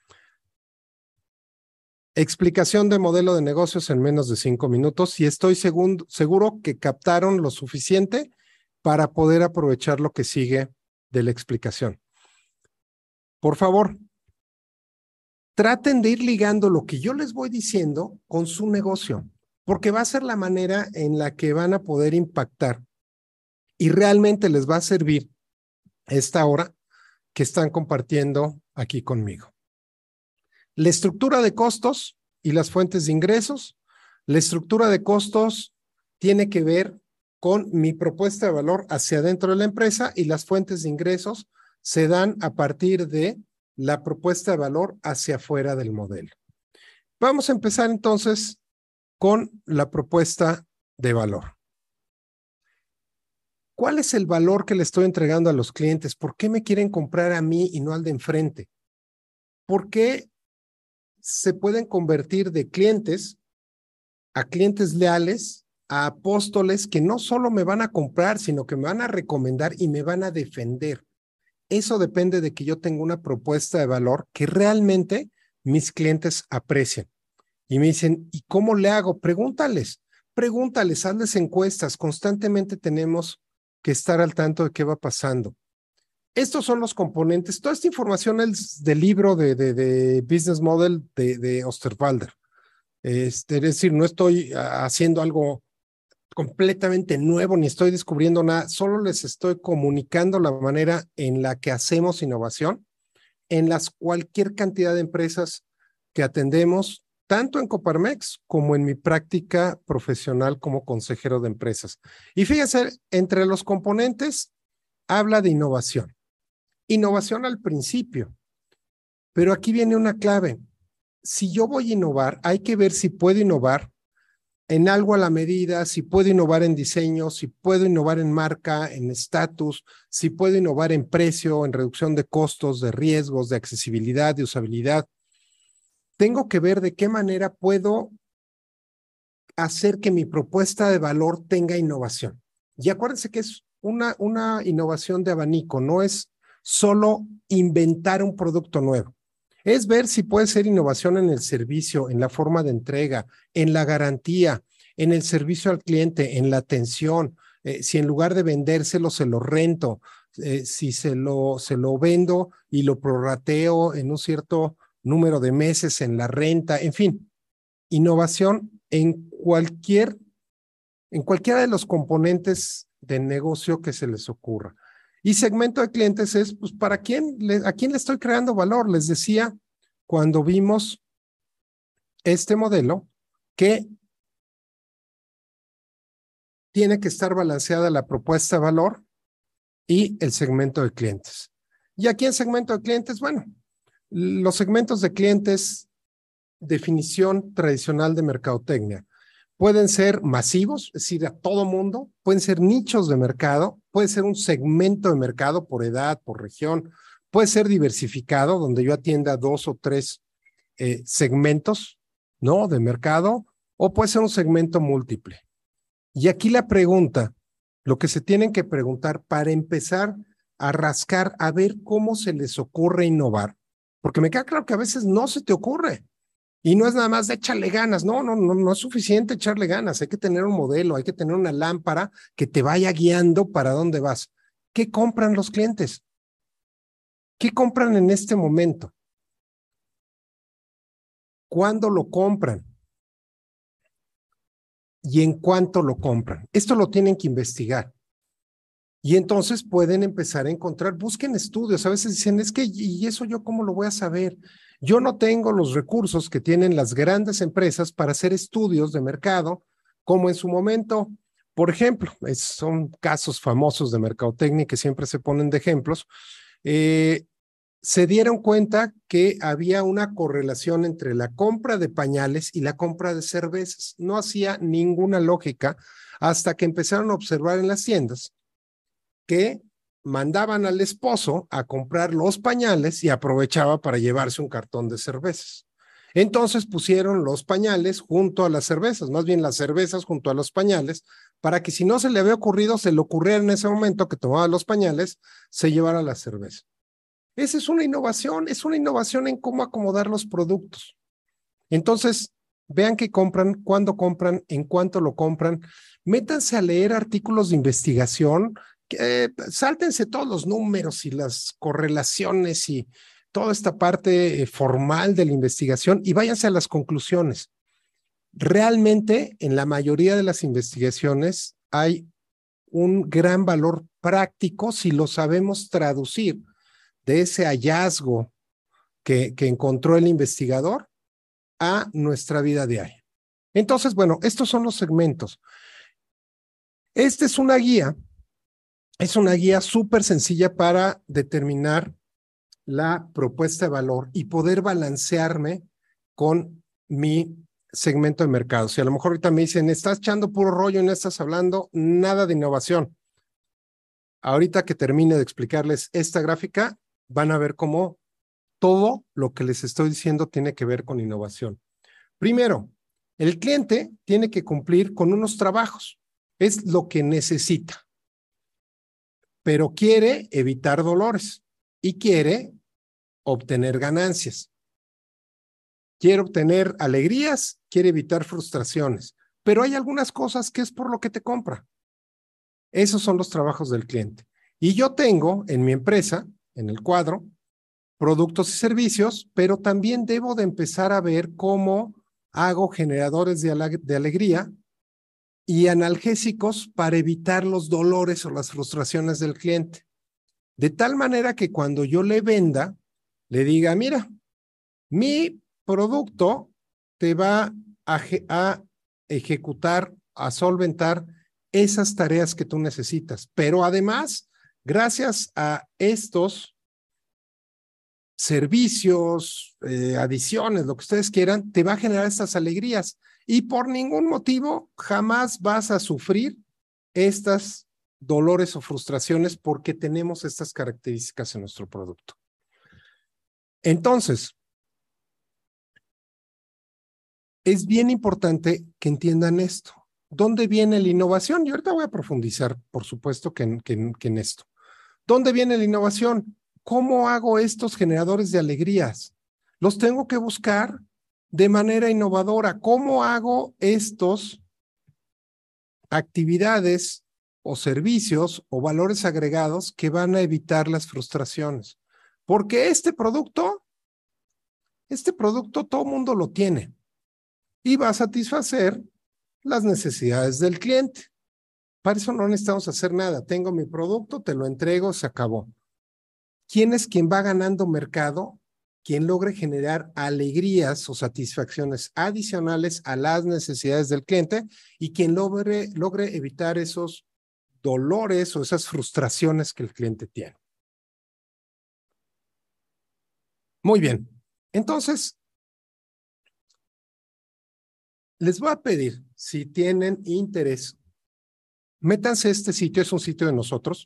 Explicación de modelo de negocios en menos de cinco minutos y estoy seguro, seguro que captaron lo suficiente para poder aprovechar lo que sigue de la explicación. Por favor, traten de ir ligando lo que yo les voy diciendo con su negocio, porque va a ser la manera en la que van a poder impactar y realmente les va a servir esta hora que están compartiendo aquí conmigo. La estructura de costos y las fuentes de ingresos. La estructura de costos tiene que ver con mi propuesta de valor hacia adentro de la empresa y las fuentes de ingresos se dan a partir de la propuesta de valor hacia afuera del modelo. Vamos a empezar entonces con la propuesta de valor. ¿Cuál es el valor que le estoy entregando a los clientes? ¿Por qué me quieren comprar a mí y no al de enfrente? ¿Por qué se pueden convertir de clientes a clientes leales, a apóstoles que no solo me van a comprar, sino que me van a recomendar y me van a defender? Eso depende de que yo tenga una propuesta de valor que realmente mis clientes aprecien. Y me dicen, ¿y cómo le hago? Pregúntales, pregúntales, hazles encuestas. Constantemente tenemos que estar al tanto de qué va pasando. Estos son los componentes. Toda esta información es del libro de, de, de Business Model de, de Osterwalder. Este, es decir, no estoy haciendo algo completamente nuevo ni estoy descubriendo nada. Solo les estoy comunicando la manera en la que hacemos innovación en las cualquier cantidad de empresas que atendemos, tanto en Coparmex como en mi práctica profesional como consejero de empresas. Y fíjense, entre los componentes habla de innovación. Innovación al principio, pero aquí viene una clave. Si yo voy a innovar, hay que ver si puedo innovar en algo a la medida, si puedo innovar en diseño, si puedo innovar en marca, en estatus, si puedo innovar en precio, en reducción de costos, de riesgos, de accesibilidad, de usabilidad. Tengo que ver de qué manera puedo hacer que mi propuesta de valor tenga innovación. Y acuérdense que es una, una innovación de abanico, no es solo inventar un producto nuevo. Es ver si puede ser innovación en el servicio, en la forma de entrega, en la garantía, en el servicio al cliente, en la atención, eh, si en lugar de vendérselo se lo rento, eh, si se lo, se lo vendo y lo prorrateo en un cierto número de meses en la renta, en fin, innovación en cualquier, en cualquiera de los componentes del negocio que se les ocurra. Y segmento de clientes es, pues, ¿para quién le, a quién le estoy creando valor? Les decía cuando vimos este modelo que tiene que estar balanceada la propuesta de valor y el segmento de clientes. Y aquí en segmento de clientes, bueno, los segmentos de clientes, definición tradicional de mercadotecnia, pueden ser masivos, es decir, a todo mundo, pueden ser nichos de mercado, puede ser un segmento de mercado por edad, por región, puede ser diversificado, donde yo atienda dos o tres eh, segmentos, ¿no? De mercado, o puede ser un segmento múltiple. Y aquí la pregunta, lo que se tienen que preguntar para empezar a rascar, a ver cómo se les ocurre innovar, porque me queda claro que a veces no se te ocurre. Y no es nada más de echarle ganas, no, no, no, no es suficiente echarle ganas, hay que tener un modelo, hay que tener una lámpara que te vaya guiando para dónde vas. ¿Qué compran los clientes? ¿Qué compran en este momento? ¿Cuándo lo compran? ¿Y en cuánto lo compran? Esto lo tienen que investigar. Y entonces pueden empezar a encontrar, busquen estudios, a veces dicen, es que, ¿y eso yo cómo lo voy a saber? Yo no tengo los recursos que tienen las grandes empresas para hacer estudios de mercado, como en su momento, por ejemplo, es, son casos famosos de mercadotecnia que siempre se ponen de ejemplos, eh, se dieron cuenta que había una correlación entre la compra de pañales y la compra de cervezas. No hacía ninguna lógica hasta que empezaron a observar en las tiendas que mandaban al esposo a comprar los pañales y aprovechaba para llevarse un cartón de cervezas. Entonces pusieron los pañales junto a las cervezas, más bien las cervezas junto a los pañales, para que si no se le había ocurrido, se le ocurriera en ese momento que tomaba los pañales, se llevara la cerveza. Esa es una innovación, es una innovación en cómo acomodar los productos. Entonces, vean qué compran, cuándo compran, en cuánto lo compran, métanse a leer artículos de investigación, eh, sáltense todos los números y las correlaciones y toda esta parte eh, formal de la investigación y váyanse a las conclusiones. Realmente, en la mayoría de las investigaciones hay un gran valor práctico si lo sabemos traducir de ese hallazgo que, que encontró el investigador a nuestra vida diaria. Entonces, bueno, estos son los segmentos. Esta es una guía, es una guía súper sencilla para determinar la propuesta de valor y poder balancearme con mi segmento de mercado. Si a lo mejor ahorita me dicen, estás echando puro rollo y no estás hablando nada de innovación. Ahorita que termine de explicarles esta gráfica, van a ver cómo todo lo que les estoy diciendo tiene que ver con innovación. Primero, el cliente tiene que cumplir con unos trabajos. Es lo que necesita. Pero quiere evitar dolores y quiere obtener ganancias. Quiere obtener alegrías, quiere evitar frustraciones. Pero hay algunas cosas que es por lo que te compra. Esos son los trabajos del cliente. Y yo tengo en mi empresa, en el cuadro, productos y servicios, pero también debo de empezar a ver cómo hago generadores de, ale de alegría y analgésicos para evitar los dolores o las frustraciones del cliente. De tal manera que cuando yo le venda, le diga, mira, mi producto te va a, a ejecutar, a solventar esas tareas que tú necesitas. Pero además, gracias a estos servicios, eh, adiciones, lo que ustedes quieran, te va a generar estas alegrías. Y por ningún motivo jamás vas a sufrir estas dolores o frustraciones porque tenemos estas características en nuestro producto. Entonces, es bien importante que entiendan esto. ¿Dónde viene la innovación? Y ahorita voy a profundizar, por supuesto, que en, que en, que en esto. ¿Dónde viene la innovación? ¿Cómo hago estos generadores de alegrías? Los tengo que buscar de manera innovadora. ¿Cómo hago estos actividades o servicios o valores agregados que van a evitar las frustraciones? Porque este producto, este producto todo mundo lo tiene y va a satisfacer las necesidades del cliente. Para eso no necesitamos hacer nada. Tengo mi producto, te lo entrego, se acabó. ¿Quién es quien va ganando mercado? Quien logre generar alegrías o satisfacciones adicionales a las necesidades del cliente y quien logre, logre evitar esos dolores o esas frustraciones que el cliente tiene. Muy bien. Entonces, les voy a pedir, si tienen interés, métanse a este sitio, es un sitio de nosotros,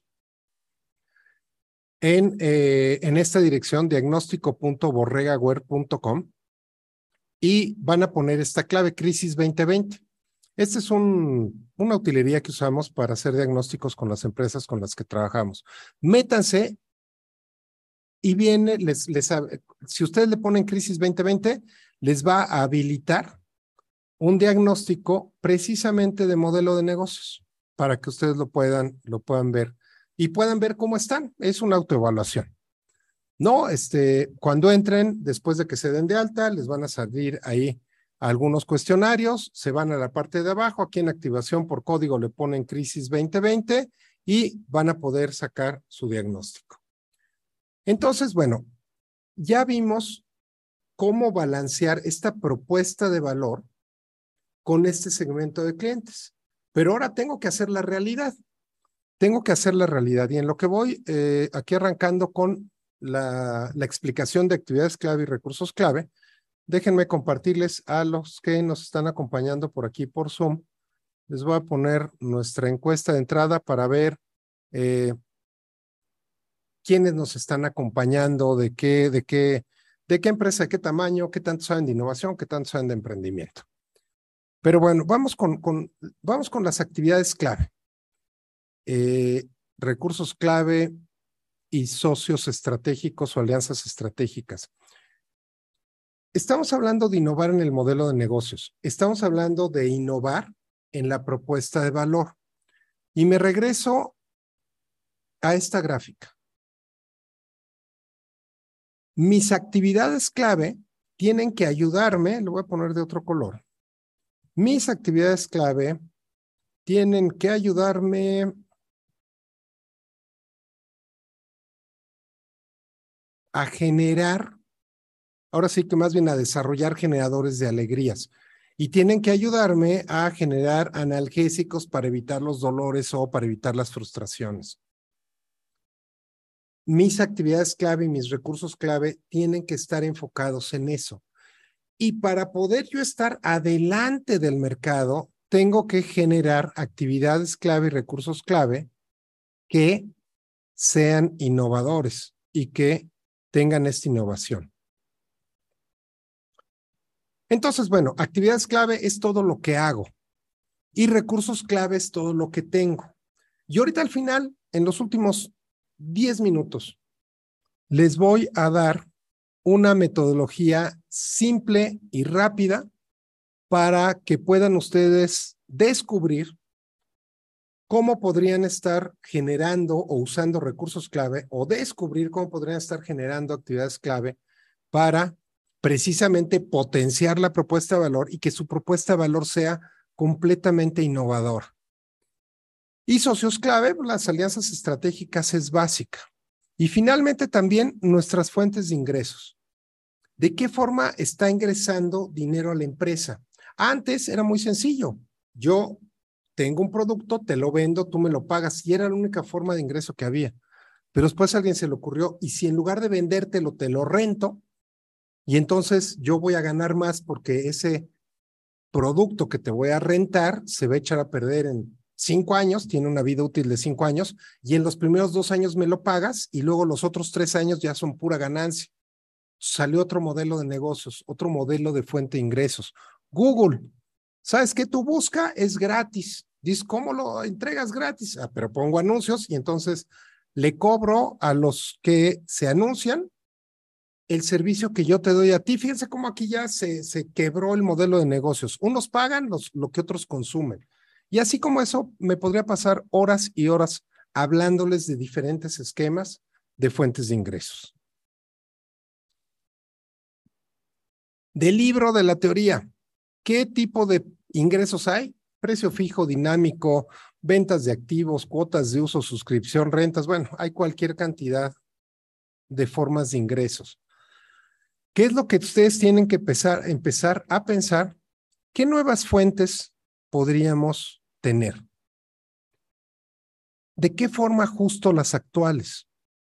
en, eh, en esta dirección, diagnóstico punto borregaware punto com, y van a poner esta clave, Crisis veinte veinte. Esta es un, una utilería que usamos para hacer diagnósticos con las empresas con las que trabajamos. Métanse y viene, les, les, si ustedes le ponen Crisis veinte veinte, les va a habilitar un diagnóstico precisamente de modelo de negocios para que ustedes lo puedan, lo puedan ver y puedan ver cómo están. Es una autoevaluación. No, este, cuando entren, después de que se den de alta, les van a salir ahí algunos cuestionarios, se van a la parte de abajo, aquí en activación por código le ponen Crisis veinte veinte y van a poder sacar su diagnóstico. Entonces, bueno, ya vimos cómo balancear esta propuesta de valor con este segmento de clientes. Pero ahora tengo que hacer la realidad. Tengo que hacer la realidad. Y en lo que voy, eh, aquí arrancando con la, la explicación de actividades clave y recursos clave, déjenme compartirles a los que nos están acompañando por aquí por Zoom. Les voy a poner nuestra encuesta de entrada para ver eh, quiénes nos están acompañando, de qué, de qué, de qué empresa, de qué tamaño, qué tanto saben de innovación, qué tanto saben de emprendimiento. Pero bueno, vamos con, con, vamos con las actividades clave. Eh, recursos clave y socios estratégicos o alianzas estratégicas. Estamos hablando de innovar en el modelo de negocios. Estamos hablando de innovar en la propuesta de valor. Y me regreso a esta gráfica. Mis actividades clave tienen que ayudarme, lo voy a poner de otro color. Mis actividades clave tienen que ayudarme a generar, ahora sí que más bien a desarrollar generadores de alegrías. Y tienen que ayudarme a generar analgésicos para evitar los dolores o para evitar las frustraciones. Mis actividades clave y mis recursos clave tienen que estar enfocados en eso. Y para poder yo estar adelante del mercado, tengo que generar actividades clave y recursos clave que sean innovadores y que tengan esta innovación. Entonces, bueno, actividades clave es todo lo que hago y recursos clave es todo lo que tengo. Y ahorita al final, en los últimos diez minutos, les voy a dar una metodología simple y rápida para que puedan ustedes descubrir cómo podrían estar generando o usando recursos clave o descubrir cómo podrían estar generando actividades clave para precisamente potenciar la propuesta de valor y que su propuesta de valor sea completamente innovadora. Y socios clave, las alianzas estratégicas es básica. Y finalmente también nuestras fuentes de ingresos. ¿De qué forma está ingresando dinero a la empresa? Antes era muy sencillo. Yo tengo un producto, te lo vendo, tú me lo pagas y era la única forma de ingreso que había. Pero después a alguien se le ocurrió, y si en lugar de vendértelo, te lo rento, y entonces yo voy a ganar más porque ese producto que te voy a rentar se va a echar a perder en cinco años, tiene una vida útil de cinco años, y en los primeros dos años me lo pagas y luego los otros tres años ya son pura ganancia. Salió otro modelo de negocios, otro modelo de fuente de ingresos. Google, ¿sabes qué? Tu busca es gratis. Dices, ¿cómo lo entregas gratis? Ah, pero pongo anuncios y entonces le cobro a los que se anuncian el servicio que yo te doy a ti. Fíjense cómo aquí ya se, se quebró el modelo de negocios. Unos pagan los, lo que otros consumen. Y así como eso, me podría pasar horas y horas hablándoles de diferentes esquemas de fuentes de ingresos. Del libro de la teoría, ¿qué tipo de ingresos hay? Precio fijo, dinámico, ventas de activos, cuotas de uso, suscripción, rentas. Bueno, hay cualquier cantidad de formas de ingresos. ¿Qué es lo que ustedes tienen que empezar, empezar a pensar? ¿Qué nuevas fuentes podríamos tener? ¿De qué forma ajusto las actuales?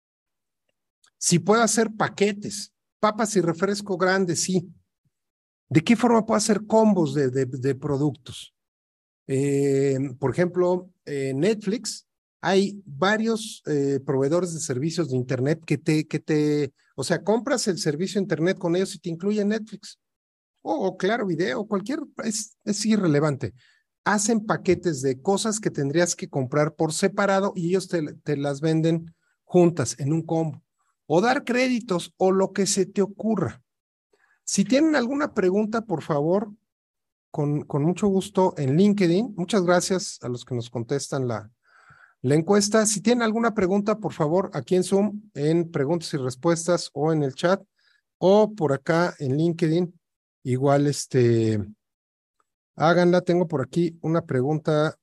Si puedo hacer paquetes, papas y refresco grandes, sí. ¿De qué forma puedo hacer combos de, de, de productos? Eh, por ejemplo, eh, Netflix, hay varios eh, proveedores de servicios de Internet que te, que te, o sea, compras el servicio de Internet con ellos y te incluye Netflix. O, o Claro Video, cualquier, es, es irrelevante. Hacen paquetes de cosas que tendrías que comprar por separado y ellos te, te las venden juntas en un combo. O dar créditos o lo que se te ocurra. Si tienen alguna pregunta, por favor, con, con mucho gusto en LinkedIn. Muchas gracias a los que nos contestan la, la encuesta. Si tienen alguna pregunta, por favor, aquí en Zoom, en preguntas y respuestas o en el chat, o por acá en LinkedIn, igual este, háganla. Tengo por aquí una pregunta.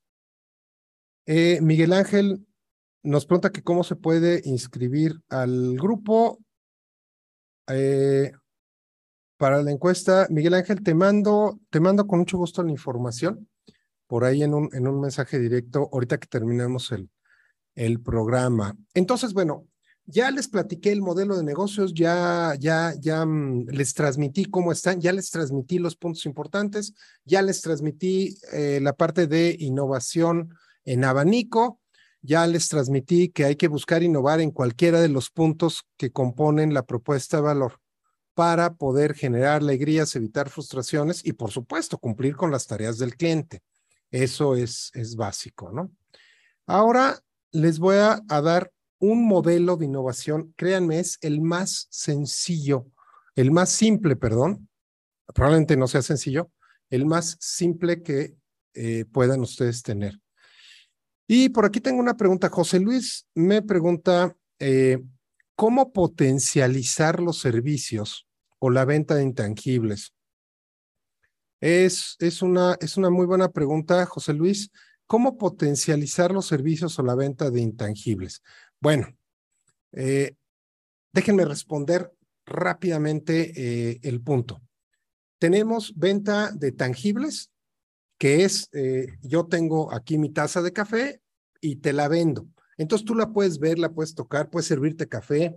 Eh, Miguel Ángel nos pregunta que cómo se puede inscribir al grupo. Eh, Para la encuesta, Miguel Ángel, te mando, te mando con mucho gusto la información por ahí en un, en un mensaje directo ahorita que terminemos el, el programa. Entonces, bueno, ya les platiqué el modelo de negocios, ya, ya, ya mm, les transmití cómo están, ya les transmití los puntos importantes, ya les transmití eh, la parte de innovación en abanico, ya les transmití que hay que buscar innovar en cualquiera de los puntos que componen la propuesta de valor para poder generar alegrías, evitar frustraciones y, por supuesto, cumplir con las tareas del cliente. Eso es, es básico, ¿no? Ahora les voy a, a dar un modelo de innovación. Créanme, es el más sencillo, el más simple, perdón. Probablemente no sea sencillo, el más simple que eh, puedan ustedes tener. Y por aquí tengo una pregunta. José Luis me pregunta, eh, ¿cómo potencializar los servicios o la venta de intangibles? Es, es, una, es una muy buena pregunta, José Luis. ¿Cómo potencializar los servicios o la venta de intangibles? Bueno, eh, déjenme responder rápidamente eh, el punto. Tenemos venta de tangibles, que es, eh, yo tengo aquí mi taza de café y te la vendo. Entonces tú la puedes ver, la puedes tocar, puedes servirte café,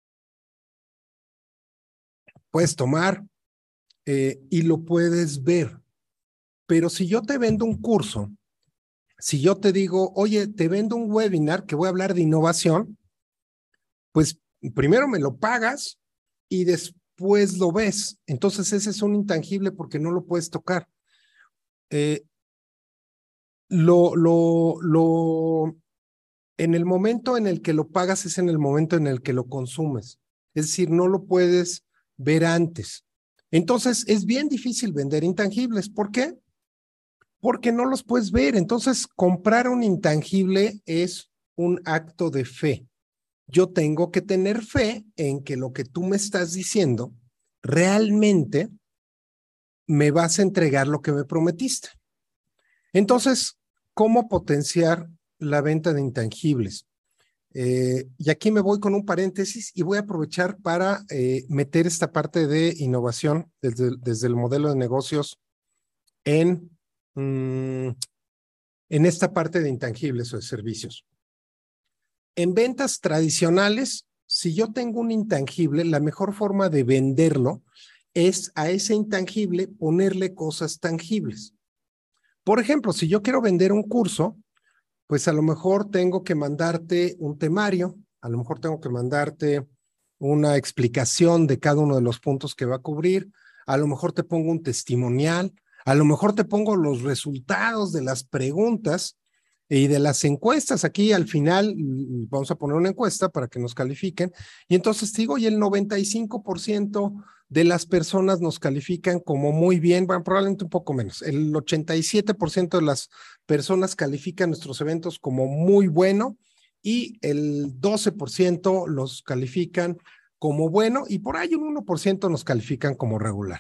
puedes tomar eh, y lo puedes ver. Pero si yo te vendo un curso, si yo te digo, oye, te vendo un webinar que voy a hablar de innovación, pues primero me lo pagas y después lo ves. Entonces ese es un intangible porque no lo puedes tocar. Eh, lo, lo, lo, en el momento en el que lo pagas es en el momento en el que lo consumes. Es decir, no lo puedes ver antes. Entonces es bien difícil vender intangibles. ¿Por qué? Porque no los puedes ver. Entonces, comprar un intangible es un acto de fe. Yo tengo que tener fe en que lo que tú me estás diciendo realmente me vas a entregar lo que me prometiste. Entonces, ¿cómo potenciar la venta de intangibles? Eh, y aquí me voy con un paréntesis y voy a aprovechar para eh, meter esta parte de innovación desde, desde el modelo de negocios en, mmm, en esta parte de intangibles o de servicios. En ventas tradicionales, si yo tengo un intangible, la mejor forma de venderlo es a ese intangible ponerle cosas tangibles. Por ejemplo, si yo quiero vender un curso, pues a lo mejor tengo que mandarte un temario, a lo mejor tengo que mandarte una explicación de cada uno de los puntos que va a cubrir, a lo mejor te pongo un testimonial, a lo mejor te pongo los resultados de las preguntas y de las encuestas. Aquí al final vamos a poner una encuesta para que nos califiquen y entonces te digo, y el noventa y cinco por ciento de las personas nos califican como muy bien, bueno, probablemente un poco menos, el ochenta y siete por ciento de las personas califican nuestros eventos como muy bueno y el doce por ciento los califican como bueno y por ahí un uno por ciento nos califican como regular.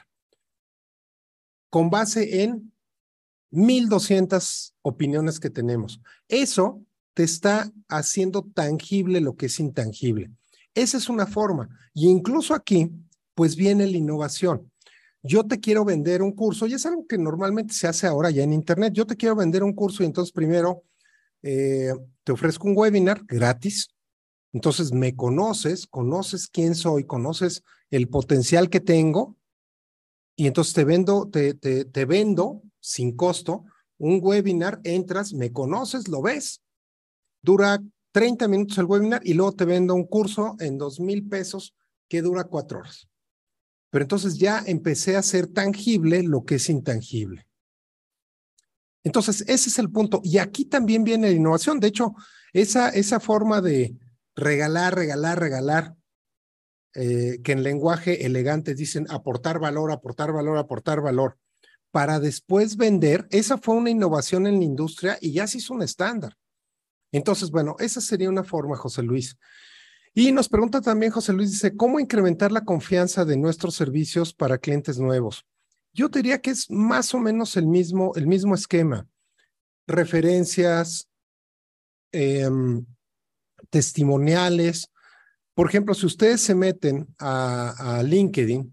Con base en mil doscientas opiniones que tenemos. Eso te está haciendo tangible lo que es intangible. Esa es una forma. Y incluso aquí, pues viene la innovación. Yo te quiero vender un curso, y es algo que normalmente se hace ahora ya en Internet. Yo te quiero vender un curso y entonces primero eh, te ofrezco un webinar gratis. Entonces me conoces, conoces quién soy, conoces el potencial que tengo y entonces te vendo, te, te, te vendo sin costo un webinar, entras, me conoces, lo ves, dura treinta minutos el webinar y luego te vendo un curso en dos mil pesos que dura cuatro horas. Pero entonces ya empecé a hacer tangible lo que es intangible. Entonces ese es el punto. Y aquí también viene la innovación. De hecho, esa, esa forma de regalar, regalar, regalar, eh, que en lenguaje elegante dicen aportar valor, aportar valor, aportar valor, para después vender, esa fue una innovación en la industria y ya se hizo un estándar. Entonces, bueno, esa sería una forma, José Luis. Y nos pregunta también José Luis, dice, ¿cómo incrementar la confianza de nuestros servicios para clientes nuevos? Yo diría que es más o menos el mismo, el mismo esquema. Referencias, eh, testimoniales. Por ejemplo, si ustedes se meten a, a LinkedIn,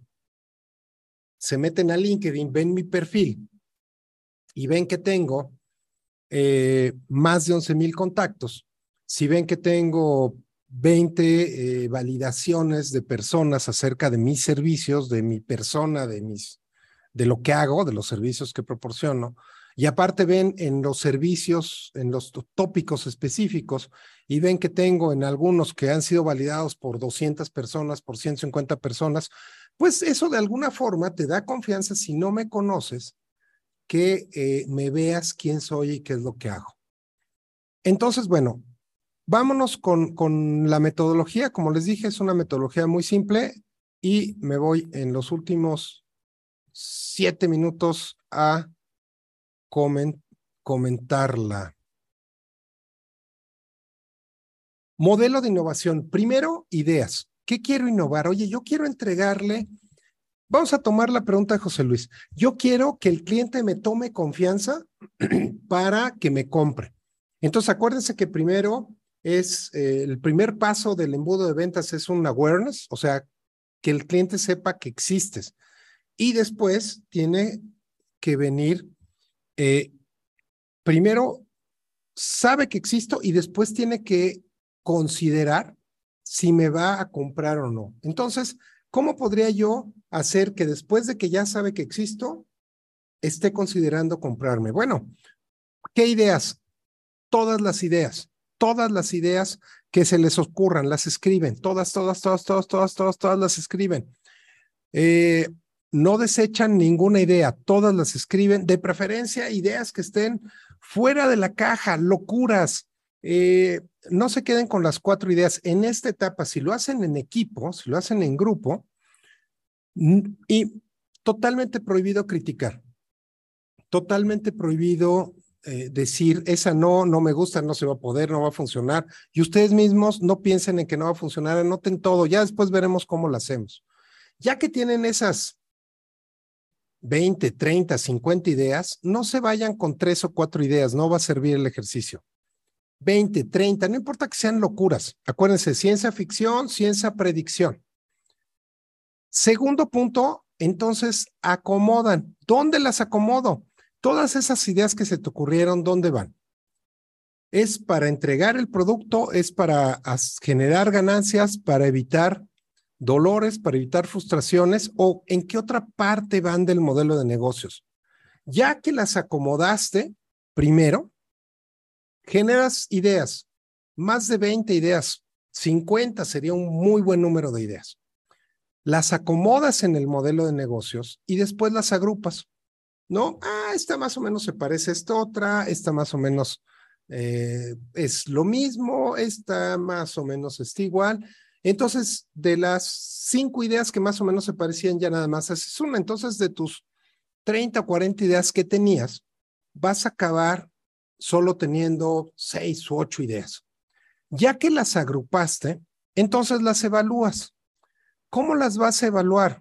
se meten a LinkedIn, ven mi perfil y ven que tengo eh, más de once mil contactos. Si ven que tengo veinte eh, validaciones de personas acerca de mis servicios, de mi persona, de, mis, de lo que hago, de los servicios que proporciono, y aparte ven en los servicios, en los tópicos específicos, y ven que tengo en algunos que han sido validados por doscientas personas, por ciento cincuenta personas, pues eso de alguna forma te da confianza si no me conoces, que eh, me veas quién soy y qué es lo que hago. Entonces, bueno, vámonos con, con la metodología. Como les dije, es una metodología muy simple y me voy en los últimos siete minutos a coment, comentarla. Modelo de innovación. Primero, ideas. ¿Qué quiero innovar? Oye, yo quiero entregarle. Vamos a tomar la pregunta de José Luis. Yo quiero que el cliente me tome confianza para que me compre. Entonces, acuérdense que primero es eh, el primer paso del embudo de ventas es un awareness, o sea, que el cliente sepa que existes. Y después tiene que venir, eh, primero sabe que existo y después tiene que considerar si me va a comprar o no. Entonces, ¿cómo podría yo hacer que después de que ya sabe que existo, esté considerando comprarme? Bueno, ¿qué ideas? Todas las ideas, todas las ideas que se les ocurran, las escriben, todas, todas, todas, todas, todas, todas, todas las escriben. Eh, no desechan ninguna idea, todas las escriben, de preferencia ideas que estén fuera de la caja, locuras. Eh, no se queden con las cuatro ideas. En esta etapa, si lo hacen en equipo, si lo hacen en grupo, y totalmente prohibido criticar, totalmente prohibido eh, decir, esa no, no me gusta, no se va a poder, no va a funcionar. Y ustedes mismos no piensen en que no va a funcionar, anoten todo, ya después veremos cómo lo hacemos. Ya que tienen esas veinte, treinta, cincuenta ideas, no se vayan con tres o cuatro ideas, no va a servir el ejercicio. veinte, treinta, no importa que sean locuras. Acuérdense, ciencia ficción, ciencia predicción. Segundo punto, entonces acomodan. ¿Dónde las acomodo? Todas esas ideas que se te ocurrieron, ¿dónde van? ¿Es para entregar el producto? ¿Es para generar ganancias? ¿Para evitar dolores? ¿Para evitar frustraciones? ¿O en qué otra parte van del modelo de negocios? Ya que las acomodaste, primero, generas ideas. Más de veinte ideas. cincuenta sería un muy buen número de ideas. Las acomodas en el modelo de negocios y después las agrupas, ¿no? Ah, esta más o menos se parece a esta otra, esta más o menos eh, es lo mismo, esta más o menos está igual. Entonces, de las cinco ideas que más o menos se parecían, ya nada más haces una. Entonces, de tus treinta o cuarenta ideas que tenías, vas a acabar solo teniendo seis u ocho ideas. Ya que las agrupaste, entonces las evalúas. ¿Cómo las vas a evaluar?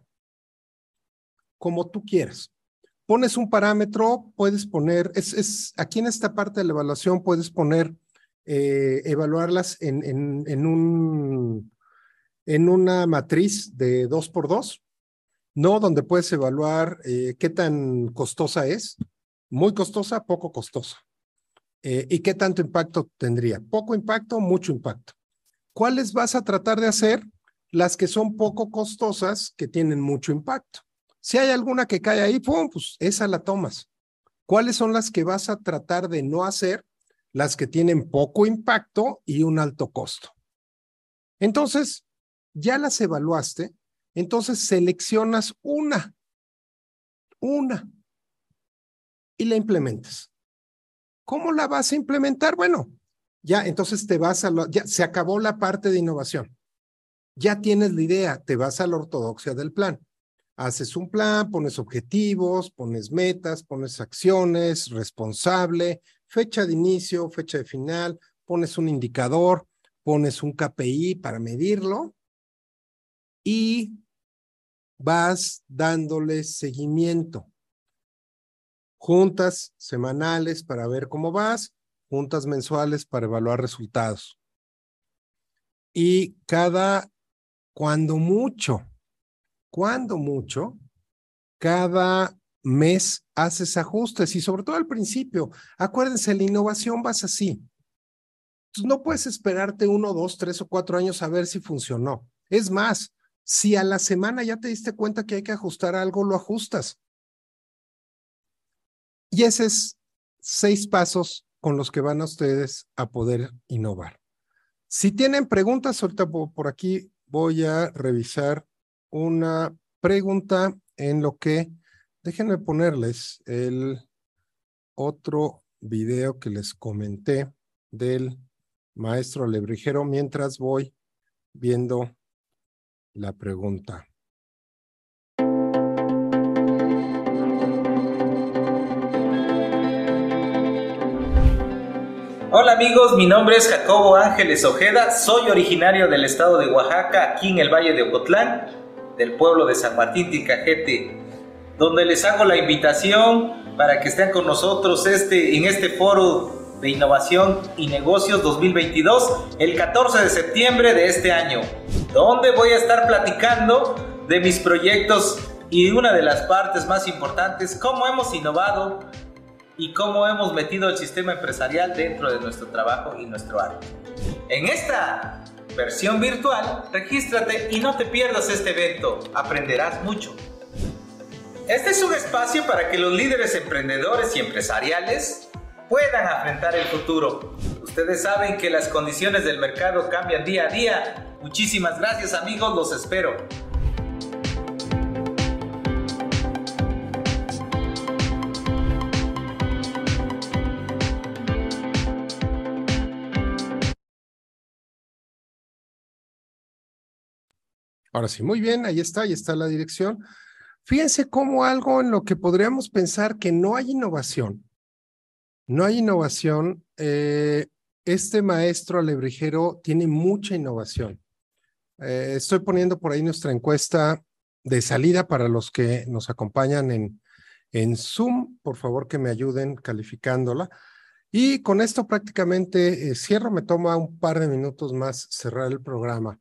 Como tú quieras. Pones un parámetro, puedes poner, es, es aquí en esta parte de la evaluación puedes poner, eh, evaluarlas en, en, en, un, en una matriz de dos por dos, ¿no? Donde puedes evaluar eh, qué tan costosa es, muy costosa, poco costosa, eh, y qué tanto impacto tendría, poco impacto, mucho impacto. ¿Cuáles vas a tratar de hacer? Las que son poco costosas, que tienen mucho impacto. Si hay alguna que cae ahí, ¡pum!, pues esa la tomas. ¿Cuáles son las que vas a tratar de no hacer? Las que tienen poco impacto y un alto costo. Entonces, ya las evaluaste, entonces seleccionas una, una, y la implementas. ¿Cómo la vas a implementar? Bueno, ya entonces te vas a, lo, ya se acabó la parte de innovación. Ya tienes la idea, te vas a la ortodoxia del plan. Haces un plan, pones objetivos, pones metas, pones acciones, responsable, fecha de inicio, fecha de final, pones un indicador, pones un K P I para medirlo y vas dándole seguimiento. Juntas semanales para ver cómo vas, juntas mensuales para evaluar resultados. Y cada Cuando mucho, cuando mucho, cada mes haces ajustes y sobre todo al principio. Acuérdense, la innovación vas así. Entonces, no puedes esperarte uno, dos, tres o cuatro años a ver si funcionó. Es más, si a la semana ya te diste cuenta que hay que ajustar algo, lo ajustas. Y esos es seis pasos con los que van a ustedes a poder innovar. Si tienen preguntas, ahorita por aquí voy a revisar una pregunta en lo que, déjenme ponerles el otro video que les comenté del maestro Alebrije mientras voy viendo la pregunta. Hola amigos, mi nombre es Jacobo Ángeles Ojeda, soy originario del estado de Oaxaca, aquí en el Valle de Ocotlán, del pueblo de San Martín Tilcajete, donde les hago la invitación para que estén con nosotros este, en este foro de innovación y negocios dos mil veintidós, el catorce de septiembre de este año, donde voy a estar platicando de mis proyectos y una de las partes más importantes, cómo hemos innovado y cómo hemos metido el sistema empresarial dentro de nuestro trabajo y nuestro arte. En esta versión virtual, regístrate y no te pierdas este evento, aprenderás mucho. Este es un espacio para que los líderes emprendedores y empresariales puedan afrontar el futuro. Ustedes saben que las condiciones del mercado cambian día a día. Muchísimas gracias amigos, los espero. Ahora sí, muy bien, ahí está, ahí está la dirección. Fíjense cómo algo en lo que podríamos pensar que no hay innovación, no hay innovación, eh, este maestro Alebrije tiene mucha innovación. Eh, estoy poniendo por ahí nuestra encuesta de salida para los que nos acompañan en, en Zoom, por favor que me ayuden calificándola. Y con esto prácticamente eh, cierro, me toma un par de minutos más cerrar el programa.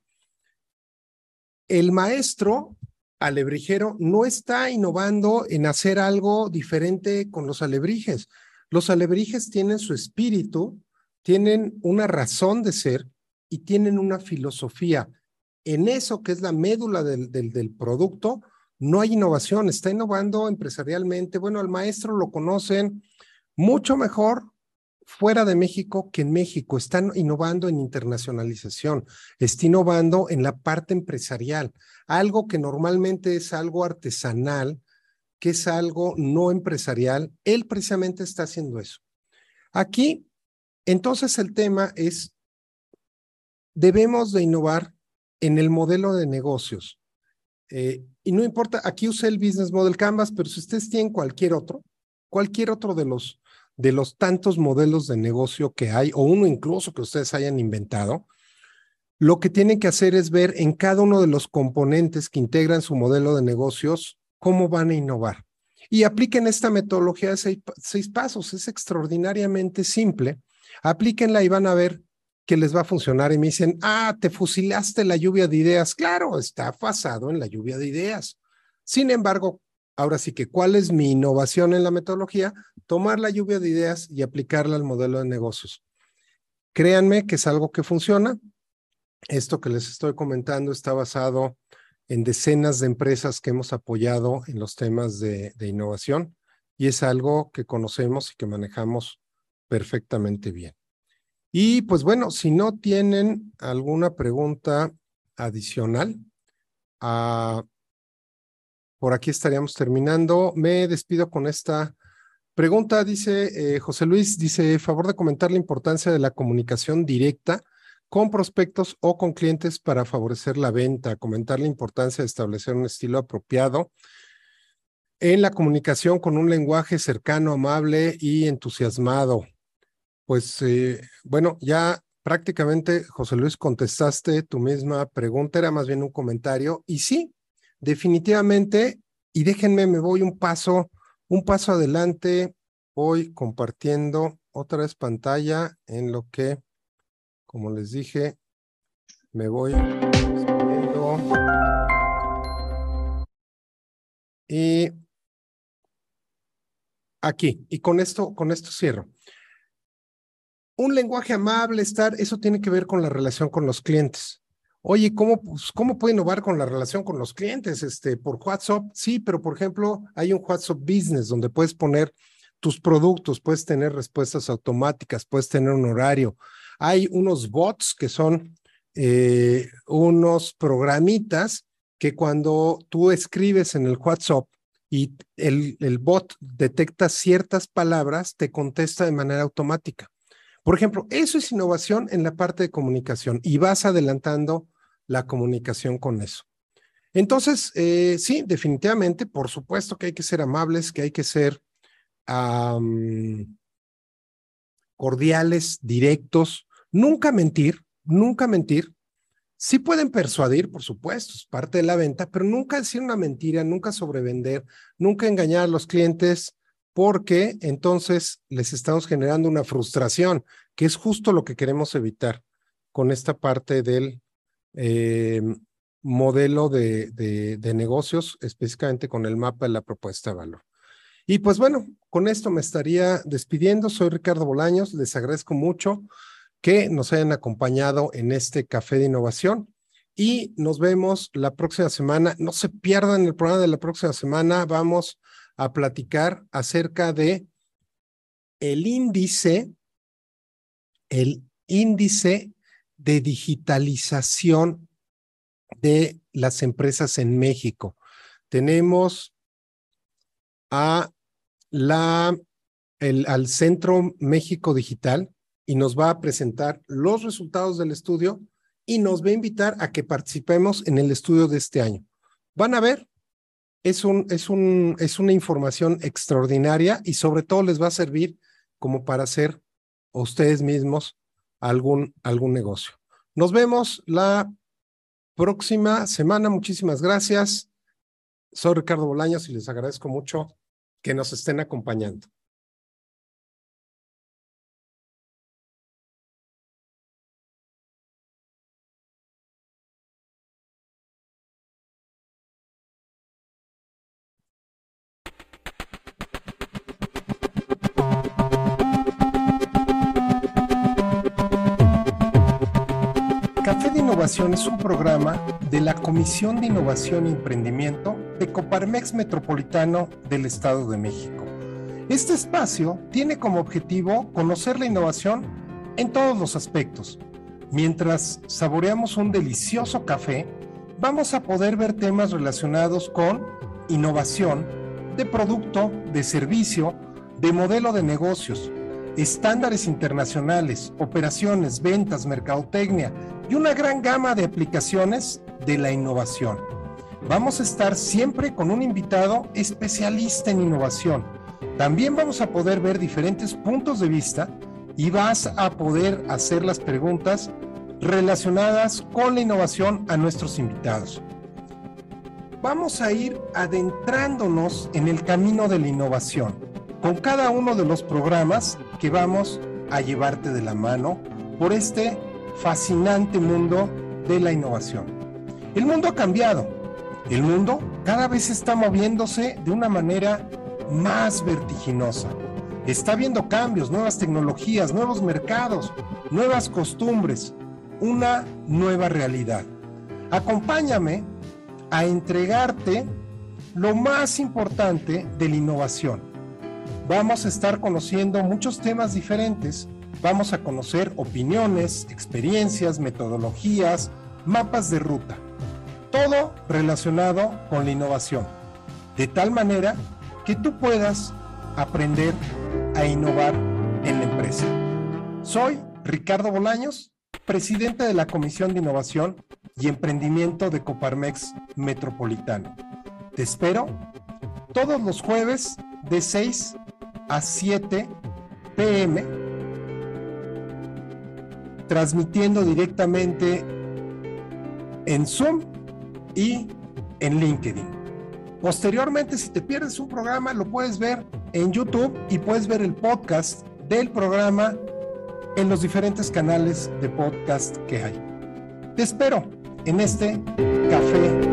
El maestro alebrijero no está innovando en hacer algo diferente con los alebrijes. Los alebrijes tienen su espíritu, tienen una razón de ser y tienen una filosofía. En eso que es la médula del, del, del producto, no hay innovación, está innovando empresarialmente. Bueno, al maestro lo conocen mucho mejor fuera de México que en México. Están innovando en internacionalización, está innovando en la parte empresarial, algo que normalmente es algo artesanal, que es algo no empresarial. Él precisamente está haciendo eso. Aquí, entonces el tema es, debemos de innovar en el modelo de negocios. Eh, y no importa, aquí usé el Business Model Canvas, pero si ustedes tienen cualquier otro, cualquier otro de los, de los tantos modelos de negocio que hay, o uno incluso que ustedes hayan inventado, lo que tienen que hacer es ver en cada uno de los componentes que integran su modelo de negocios, cómo van a innovar. Y apliquen esta metodología de seis, seis pasos, es extraordinariamente simple. Aplíquenla y van a ver que les va a funcionar. Y me dicen, ah, te fusilaste la lluvia de ideas. Claro, está basado en la lluvia de ideas. Sin embargo, ahora sí que, ¿cuál es mi innovación en la metodología? Tomar la lluvia de ideas y aplicarla al modelo de negocios. Créanme que es algo que funciona. Esto que les estoy comentando está basado en decenas de empresas que hemos apoyado en los temas de, de innovación y es algo que conocemos y que manejamos perfectamente bien. Y pues bueno, si no tienen alguna pregunta adicional, uh, por aquí estaríamos terminando. Me despido con esta pregunta, dice eh, José Luis, dice, favor de comentar la importancia de la comunicación directa con prospectos o con clientes para favorecer la venta, comentar la importancia de establecer un estilo apropiado en la comunicación con un lenguaje cercano, amable y entusiasmado. Pues eh, bueno, ya prácticamente, José Luis, contestaste tu misma pregunta, era más bien un comentario. Y sí, definitivamente, y déjenme, me voy un paso, un paso adelante, voy compartiendo otra vez pantalla en lo que, como les dije, me voy despidiendo. Y aquí, y con esto, con esto cierro. Un lenguaje amable, estar, eso tiene que ver con la relación con los clientes. Oye, ¿cómo, pues, ¿cómo puede innovar con la relación con los clientes? Este, por WhatsApp, sí, pero por ejemplo, hay un WhatsApp Business donde puedes poner tus productos, puedes tener respuestas automáticas, puedes tener un horario. Hay unos bots que son eh, unos programitas que cuando tú escribes en el WhatsApp y el, el bot detecta ciertas palabras, te contesta de manera automática. Por ejemplo, eso es innovación en la parte de comunicación y vas adelantando la comunicación con eso. Entonces, eh, sí, definitivamente, por supuesto que hay que ser amables, que hay que ser um, cordiales, directos, nunca mentir, nunca mentir. Sí pueden persuadir, por supuesto, es parte de la venta, pero nunca decir una mentira, nunca sobrevender, nunca engañar a los clientes, porque entonces les estamos generando una frustración, que es justo lo que queremos evitar con esta parte del eh, modelo de, de, de negocios, específicamente con el mapa de la propuesta de valor. Y pues bueno, con esto me estaría despidiendo. Soy Ricardo Bolaños, les agradezco mucho que nos hayan acompañado en este Café de Innovación y nos vemos la próxima semana. No se pierdan el programa de la próxima semana. Vamos a platicar acerca de el índice, el índice de digitalización de las empresas en México. Tenemos a la, el, al Centro México Digital y nos va a presentar los resultados del estudio y nos va a invitar a que participemos en el estudio de este año. Van a ver, es, un, es, un, es una información extraordinaria y sobre todo les va a servir como para hacer a ustedes mismos algún, algún negocio. Nos vemos la próxima semana. Muchísimas gracias. Soy Ricardo Bolaños y les agradezco mucho que nos estén acompañando. Café de Innovación es un programa de la Comisión de Innovación e Emprendimiento de Coparmex Metropolitano del Estado de México. Este espacio tiene como objetivo conocer la innovación en todos los aspectos. Mientras saboreamos un delicioso café, vamos a poder ver temas relacionados con innovación, de producto, de servicio, de modelo de negocios, estándares internacionales, operaciones, ventas, mercadotecnia y una gran gama de aplicaciones de la innovación. Vamos a estar siempre con un invitado especialista en innovación. También vamos a poder ver diferentes puntos de vista y vas a poder hacer las preguntas relacionadas con la innovación a nuestros invitados. Vamos a ir adentrándonos en el camino de la innovación con cada uno de los programas que vamos a llevarte de la mano por este fascinante mundo de la innovación. El mundo ha cambiado. El mundo cada vez está moviéndose de una manera más vertiginosa. Está habiendo cambios, nuevas tecnologías, nuevos mercados, nuevas costumbres, una nueva realidad. Acompáñame a entregarte lo más importante de la innovación. Vamos a estar conociendo muchos temas diferentes. Vamos a conocer opiniones, experiencias, metodologías, mapas de ruta. Todo relacionado con la innovación. De tal manera que tú puedas aprender a innovar en la empresa. Soy Ricardo Bolaños, presidente de la Comisión de Innovación y Emprendimiento de Coparmex Metropolitano. Te espero todos los jueves de seis a siete pe eme, transmitiendo directamente en Zoom y en LinkedIn. Posteriormente, si te pierdes un programa, lo puedes ver en YouTube y puedes ver el podcast del programa en los diferentes canales de podcast que hay. Te espero en este Café